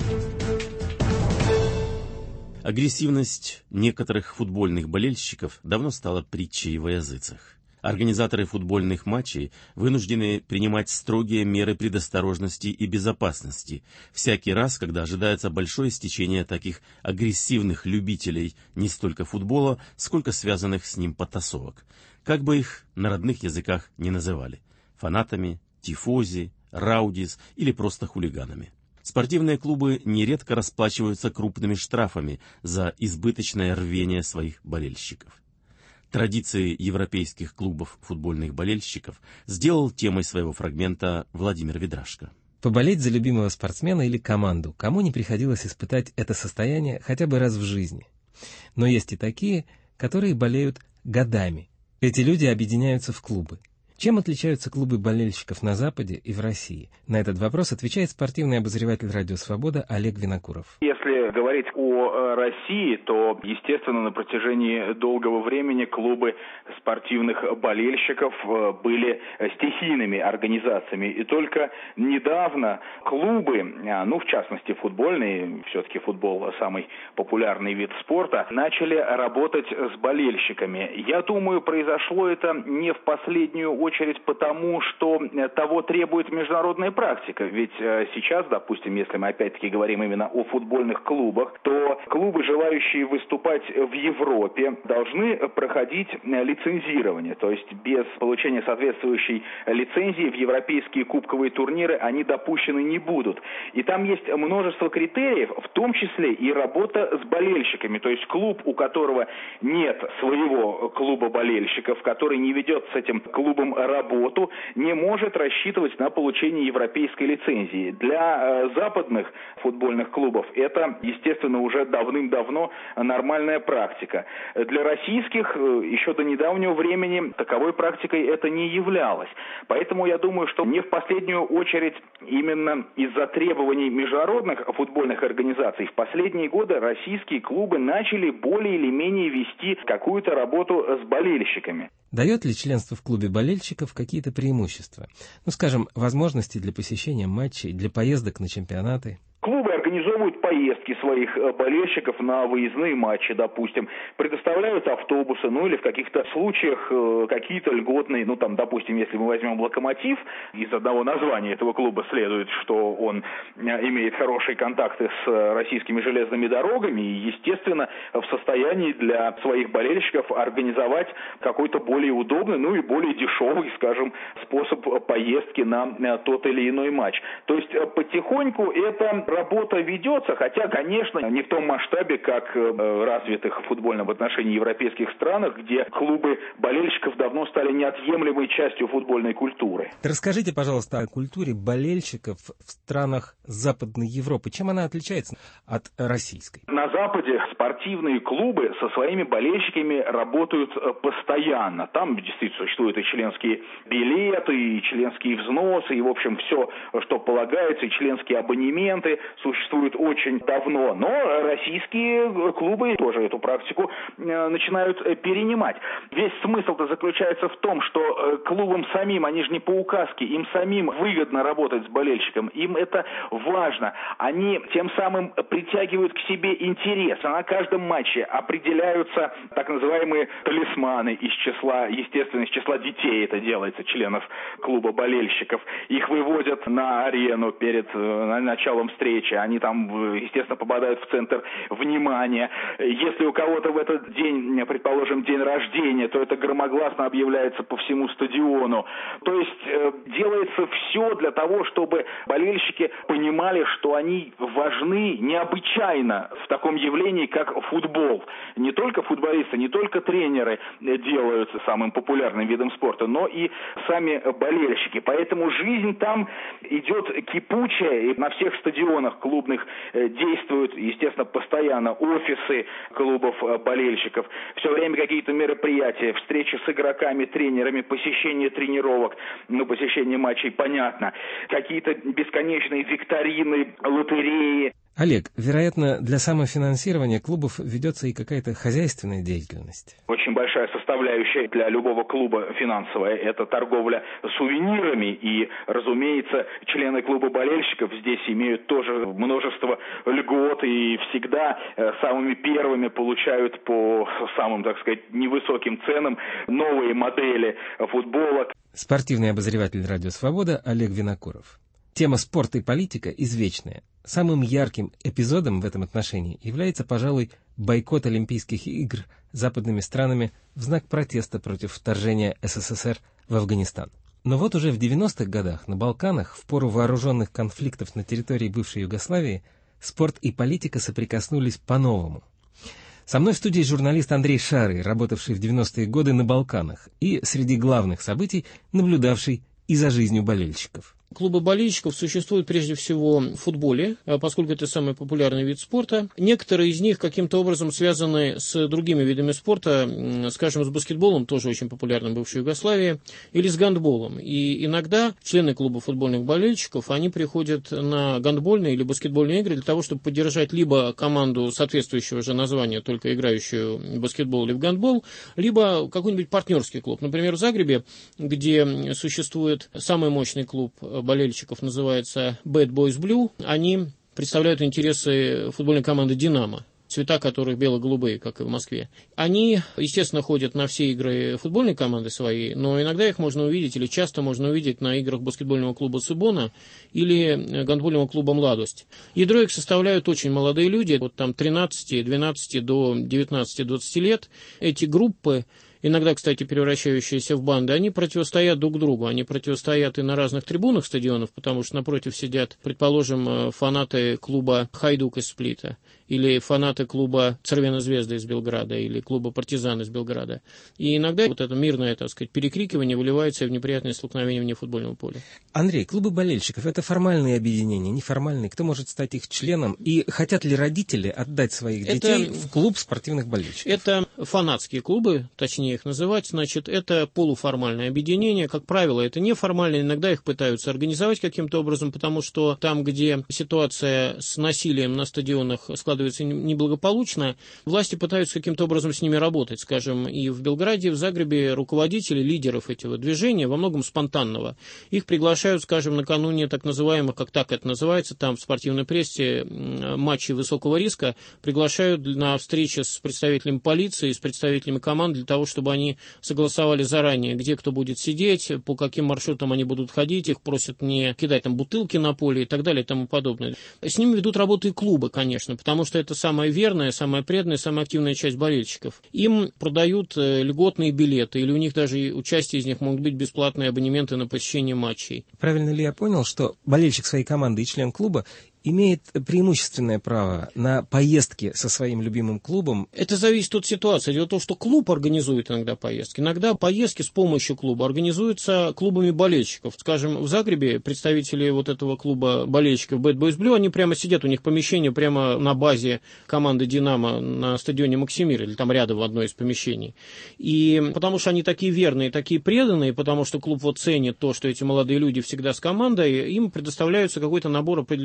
Агрессивность некоторых футбольных болельщиков давно стала притчей во языцах. Организаторы футбольных матчей вынуждены принимать строгие меры предосторожности и безопасности всякий раз, когда ожидается большое стечение таких агрессивных любителей не столько футбола, сколько связанных с ним потасовок, как бы их на родных языках не называли – фанатами, тифози, раудис или просто хулиганами. Спортивные клубы нередко расплачиваются крупными штрафами за избыточное рвение своих болельщиков. Традиции европейских клубов футбольных болельщиков сделал темой своего фрагмента Владимир Ведрашко. Поболеть за любимого спортсмена или команду, кому не приходилось испытать это состояние хотя бы раз в жизни. Но есть и такие, которые болеют годами. Эти люди объединяются в клубы. Чем отличаются клубы болельщиков на Западе и в России? На этот вопрос отвечает спортивный обозреватель «Радио Свобода» Олег Винокуров. Если говорить о России, то, естественно, на протяжении долгого времени клубы спортивных болельщиков были стихийными организациями. И только недавно клубы, ну, в частности, футбольные, все-таки футбол самый популярный вид спорта, начали работать с болельщиками. Я думаю, произошло это не в последнюю очередь, очередь потому, что того требует международная практика. Ведь сейчас, допустим, если мы опять-таки говорим именно о футбольных клубах, то клубы, желающие выступать в Европе, должны проходить лицензирование. То есть без получения соответствующей лицензии в европейские кубковые турниры они допущены не будут. И там есть множество критериев, в том числе и работа с болельщиками. То есть клуб, у которого нет своего клуба болельщиков, который не ведет с этим клубом работу, не может рассчитывать на получение европейской лицензии. Для э, западных футбольных клубов это, естественно, уже давным-давно нормальная практика. Для российских э, еще до недавнего времени таковой практикой это не являлось. Поэтому я думаю, что не в последнюю очередь именно из-за требований международных футбольных организаций в последние годы российские клубы начали более или менее вести какую-то работу с болельщиками. Дает ли членство в клубе болельщиков какие-то преимущества? Ну, скажем, возможности для посещения матчей, для поездок на чемпионаты? Клубы организовывают поездки своих болельщиков на выездные матчи, допустим, предоставляют автобусы, ну или в каких-то случаях э, какие-то льготные, ну там, допустим, если мы возьмем «Локомотив», из одного названия этого клуба следует, что он имеет хорошие контакты с российскими железными дорогами и, естественно, в состоянии для своих болельщиков организовать какой-то более удобный, ну и более дешевый, скажем, способ поездки на тот или иной матч. То есть потихоньку это работа ведется, хотя, конечно, не в том масштабе, как э, развитых в футбольном отношении европейских странах, где клубы болельщиков давно стали неотъемлемой частью футбольной культуры. Расскажите, пожалуйста, о культуре болельщиков в странах Западной Европы. Чем она отличается от российской? На Западе спортивные клубы со своими болельщиками работают постоянно. Там действительно существуют и членские билеты, и членские взносы, и, в общем, все, что полагается, и членские абонементы. Существует существует очень давно, но российские клубы тоже эту практику начинают перенимать. Весь смысл-то заключается в том, что клубам самим, они же не по указке, им самим выгодно работать с болельщиком, им это важно. Они тем самым притягивают к себе интерес. На каждом матче определяются так называемые талисманы из числа, естественно, из числа детей это делается, членов клуба болельщиков. Их выводят на арену перед э, началом встречи. Они там, естественно, попадают в центр внимания. Если у кого-то в этот день, предположим, день рождения, то это громогласно объявляется по всему стадиону. То есть э, делается все для того, чтобы болельщики понимали, что они важны необычайно в таком явлении, как футбол. Не только футболисты, не только тренеры делают самым популярным видом спорта, но и сами болельщики. Поэтому жизнь там идет кипучая, и на всех стадионах клубных действуют, естественно, постоянно офисы клубов болельщиков. Все время какие-то мероприятия, встречи с игроками, тренерами, посещение тренировок, ну, посещение матчей, понятно. Какие-то бесконечные викторины, лотереи. Олег, вероятно, для самофинансирования клубов ведется и какая-то хозяйственная деятельность? Очень большая составляющая для любого клуба финансовая – это торговля сувенирами. И, разумеется, члены клуба болельщиков здесь имеют тоже множество льгот и всегда самыми первыми получают по самым, так сказать, невысоким ценам новые модели футбола. Спортивный обозреватель «Радио Свобода» Олег Винокуров. Тема «Спорт и политика» извечная. Самым ярким эпизодом в этом отношении является, пожалуй, бойкот Олимпийских игр западными странами в знак протеста против вторжения СССР в Афганистан. Но вот уже в девяностых годах на Балканах, в пору вооруженных конфликтов на территории бывшей Югославии, спорт и политика соприкоснулись по-новому. Со мной в студии журналист Андрей Шарый, работавший в девяностые годы на Балканах и среди главных событий наблюдавший и за жизнью болельщиков. Клубы болельщиков существуют прежде всего в футболе, поскольку это самый популярный вид спорта. Некоторые из них каким-то образом связаны с другими видами спорта, скажем, с баскетболом, тоже очень популярным в бывшей Югославии, или с гандболом. И иногда члены клуба футбольных болельщиков, они приходят на гандбольные или баскетбольные игры для того, чтобы поддержать либо команду соответствующего же названия, только играющую в баскетбол или в гандбол, либо какой-нибудь партнерский клуб. Например, в Загребе, где существует самый мощный клуб болельщиков, называется Bad Boys Blue, они представляют интересы футбольной команды «Динамо», цвета которых бело-голубые, как и в Москве. Они, естественно, ходят на все игры футбольной команды своей, но иногда их можно увидеть, или часто можно увидеть на играх баскетбольного клуба «Цибона» или гандбольного клуба «Младость». Ядро их составляют очень молодые люди, вот там тринадцати, двенадцати до девятнадцати-двадцати лет. Эти группы, иногда, кстати, превращающиеся в банды, они противостоят друг другу. Они противостоят и на разных трибунах стадионов, потому что напротив сидят, предположим, фанаты клуба «Хайдук» из Сплита, или фанаты клуба «Цервена Звезда» из Белграда, или клуба «Партизан» из Белграда. И иногда вот это мирное, так сказать, перекрикивание выливается в неприятные столкновения вне футбольного поля. Андрей, клубы болельщиков – это формальные объединения, неформальные? Кто может стать их членом? И хотят ли родители отдать своих детей это, в клуб спортивных болельщиков? Это фанатские клубы, точнее их называть, значит, это полуформальное объединение. Как правило, это неформальное, иногда их пытаются организовать каким-то образом, потому что там, где ситуация с насилием на стадионах складывается неблагополучно, власти пытаются каким-то образом с ними работать. Скажем, и в Белграде, и в Загребе руководители, лидеров этого движения, во многом спонтанного, их приглашают, скажем, накануне так называемых, как так это называется, там в спортивной прессе, матчей высокого риска, приглашают на встречи с представителями полиции, с представителями команд для того, чтобы они согласовали заранее, где кто будет сидеть, по каким маршрутам они будут ходить, их просят не кидать там бутылки на поле и так далее и тому подобное. С ними ведут работу и клубы, конечно, потому что это самая верная, самая преданная, самая активная часть болельщиков. Им продают льготные билеты, или у них даже у части из них могут быть бесплатные абонементы на посещение матчей. Правильно ли я понял, что болельщик своей команды и член клуба имеет преимущественное право на поездки со своим любимым клубом? Это зависит от ситуации. Дело в том, что клуб организует иногда поездки. Иногда поездки с помощью клуба организуются клубами болельщиков. Скажем, в Загребе представители вот этого клуба болельщиков Bad Boys Blue, они прямо сидят, у них помещение прямо на базе команды «Динамо» на стадионе «Максимир», или там рядом в одной из помещений. И потому что они такие верные, такие преданные, потому что клуб вот ценит то, что эти молодые люди всегда с командой, им предоставляется какой-то набор определенных льгот.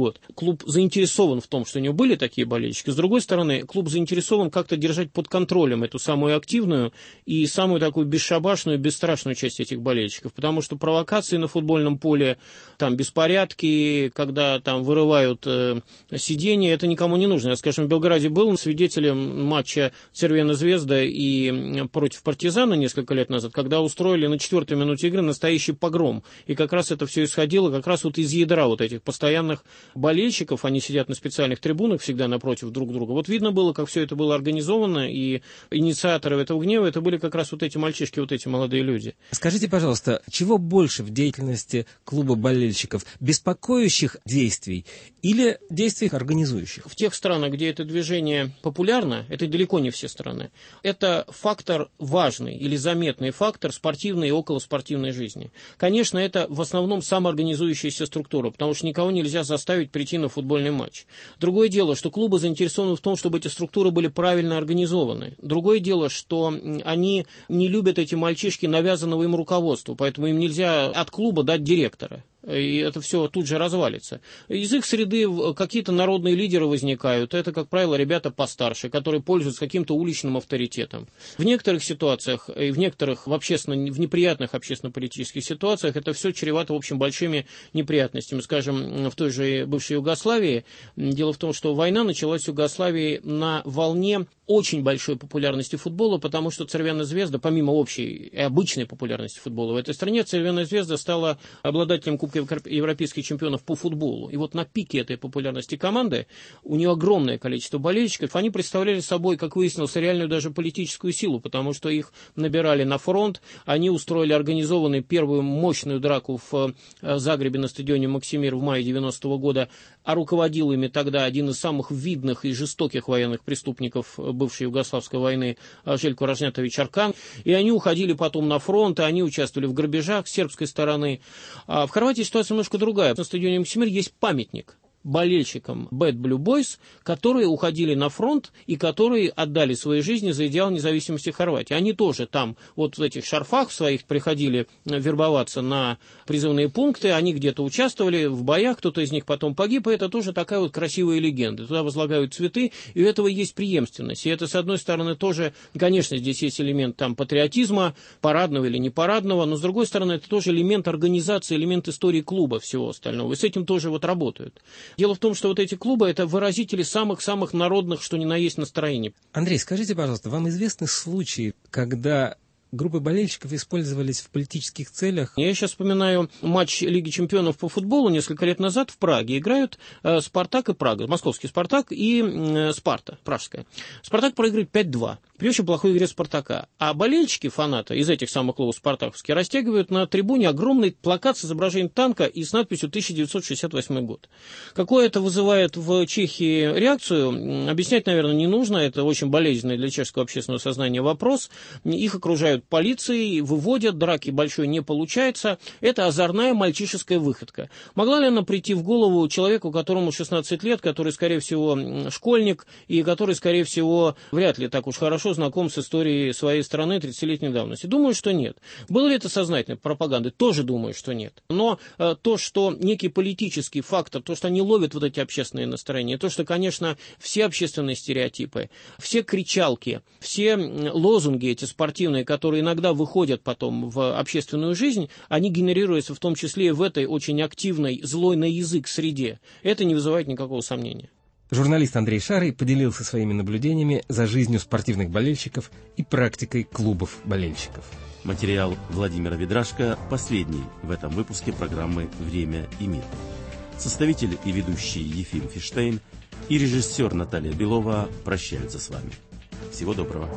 год. Клуб заинтересован в том, что у него были такие болельщики. С другой стороны, клуб заинтересован как-то держать под контролем эту самую активную и самую такую бесшабашную, бесстрашную часть этих болельщиков. Потому что провокации на футбольном поле, там беспорядки, когда там вырывают э, сиденья, это никому не нужно. Я, скажем, в Белграде был свидетелем матча Цервена Звезда и против Партизана несколько лет назад, когда устроили на четвертой минуте игры настоящий погром. И как раз это все исходило как раз вот из ядра вот этих постоянных болельщиков. Они сидят на специальных трибунах всегда напротив друг друга. Вот видно было, как все это было организовано, и инициаторы этого гнева это были как раз вот эти мальчишки, вот эти молодые люди. Скажите, пожалуйста, чего больше в деятельности клуба болельщиков? Беспокоящих действий или действий организующих? В тех странах, где это движение популярно, это далеко не все страны, это фактор важный или заметный фактор спортивной и околоспортивной жизни. Конечно, это в основном самоорганизующаяся структура, потому что никого нельзя заставить прийти на футбольный матч. Другое дело, что клубы заинтересованы в том, чтобы эти структуры были правильно организованы. Другое дело, что они не любят, эти мальчишки, навязанного им руководства, поэтому им нельзя от клуба дать директора. И это все тут же развалится. Из их среды какие-то народные лидеры возникают. Это, как правило, ребята постарше, которые пользуются каким-то уличным авторитетом. В некоторых ситуациях, и в некоторых в, общественно, в неприятных общественно-политических ситуациях это все чревато, в общем, большими неприятностями. Скажем, в той же бывшей Югославии. Дело в том, что война началась в Югославии на волне очень большой популярности футбола, потому что Цервена Звезда, помимо общей и обычной популярности футбола в этой стране, Цервена Звезда стала обладателем Кубка европейских чемпионов по футболу. И вот на пике этой популярности команды у нее огромное количество болельщиков. Они представляли собой, как выяснилось, реальную даже политическую силу, потому что их набирали на фронт. Они устроили организованную первую мощную драку в Загребе на стадионе Максимир в мае девяностого года, а руководил ими тогда один из самых видных и жестоких военных преступников бывшей Югославской войны Жеljko Ražnjatović Arkan. И они уходили потом на фронт, и они участвовали в грабежах с сербской стороны. А в Хорватии ситуация немножко другая. На стадионе Максимир есть памятник болельщикам Bad Blue Boys, которые уходили на фронт и которые отдали свои жизни за идеал независимости Хорватии. Они тоже там вот в этих шарфах своих приходили вербоваться на призывные пункты, они где-то участвовали в боях, кто-то из них потом погиб, и это тоже такая вот красивая легенда. Туда возлагают цветы, и у этого есть преемственность. И это, с одной стороны, тоже, конечно, здесь есть элемент там патриотизма, парадного или не парадного, но, с другой стороны, это тоже элемент организации, элемент истории клуба, всего остального. И с этим тоже вот работают. Дело в том, что вот эти клубы – это выразители самых-самых народных, что ни на есть, настроений. Андрей, скажите, пожалуйста, вам известны случаи, когда группы болельщиков использовались в политических целях? Я сейчас вспоминаю матч Лиги чемпионов по футболу несколько лет назад в Праге. Играют э, Спартак и Прага, московский Спартак и э, Спарта, пражская. Спартак проигрывает пять-два. При очень плохой игре Спартака. А болельщики, фанаты из этих самых клубов спартаковские, растягивают на трибуне огромный плакат с изображением танка и с надписью тысяча девятьсот шестьдесят восьмой год. Какое это вызывает в Чехии реакцию, объяснять, наверное, не нужно. Это очень болезненный для чешского общественного сознания вопрос. Их окружают полицией, выводят, драки большой не получается. Это озорная мальчишеская выходка. Могла ли она прийти в голову человеку, которому шестнадцать лет, который, скорее всего, школьник, и который, скорее всего, вряд ли так уж хорошо знаком с историей своей страны тридцатилетней давности? Думаю, что нет. Было ли это сознательной пропагандой? Тоже думаю, что нет. Но э, то, что некий политический фактор, то, что они ловят вот эти общественные настроения, то, что, конечно, все общественные стереотипы, все кричалки, все лозунги эти спортивные, которые иногда выходят потом в общественную жизнь, они генерируются в том числе и в этой очень активной, злой на язык среде. Это не вызывает никакого сомнения. Журналист Андрей Шарый поделился своими наблюдениями за жизнью спортивных болельщиков и практикой клубов болельщиков. Материал Владимира Ведрашко последний в этом выпуске программы «Время и мир». Составитель и ведущий Ефим Фиштейн и режиссер Наталья Белова прощаются с вами. Всего доброго.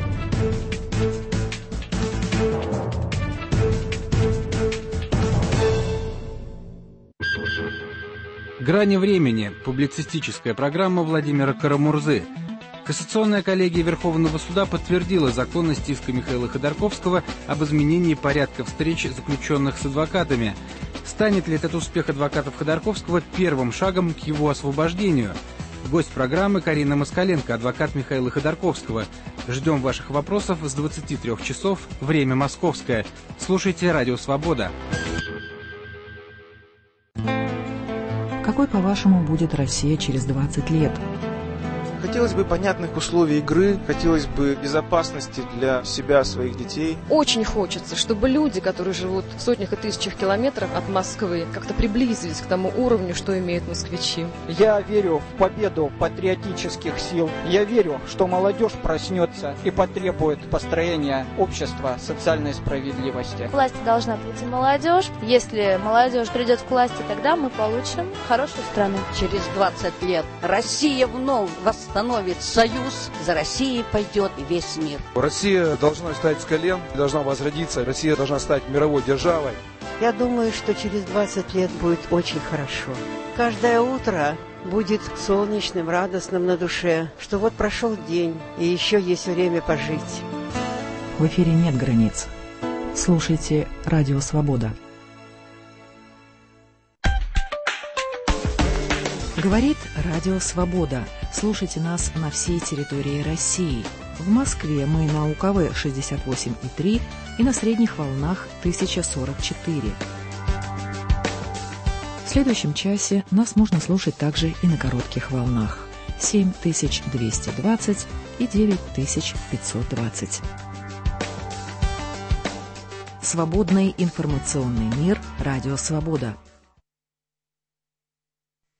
«Грани времени» – публицистическая программа Владимира Карамурзы. Кассационная коллегия Верховного суда подтвердила законность иска Михаила Ходорковского об изменении порядка встреч заключенных с адвокатами. Станет ли этот успех адвокатов Ходорковского первым шагом к его освобождению? Гость программы Карина Москаленко, адвокат Михаила Ходорковского. Ждем ваших вопросов с двадцати трёх часов, время московское. Слушайте «Радио Свобода». Какой, по-вашему, будет Россия через двадцать лет? Хотелось бы понятных условий игры, хотелось бы безопасности для себя, своих детей. Очень хочется, чтобы люди, которые живут в сотнях и тысячах километров от Москвы, как-то приблизились к тому уровню, что имеют москвичи. Я верю в победу патриотических сил. Я верю, что молодежь проснется и потребует построения общества социальной справедливости. Власть должна прийти молодежь. Если молодежь придет к власти, тогда мы получим хорошую страну. Через двадцать лет Россия вновь восстановится. Становится союз, за Россией пойдет и весь мир. Россия должна встать с колен, должна возродиться, Россия должна стать мировой державой. Я думаю, что через двадцать лет будет очень хорошо. Каждое утро будет солнечным, радостным на душе, что вот прошел день, и еще есть время пожить. В эфире нет границ. Слушайте «Радио Свобода». Говорит Радио Свобода. Слушайте нас на всей территории России. В Москве мы на УКВ шестьдесят восемь и три и на средних волнах тысяча сорок четыре. В следующем часе нас можно слушать также и на коротких волнах семь тысяч двести двадцать и девять тысяч пятьсот двадцать. Свободный информационный мир. Радио Свобода.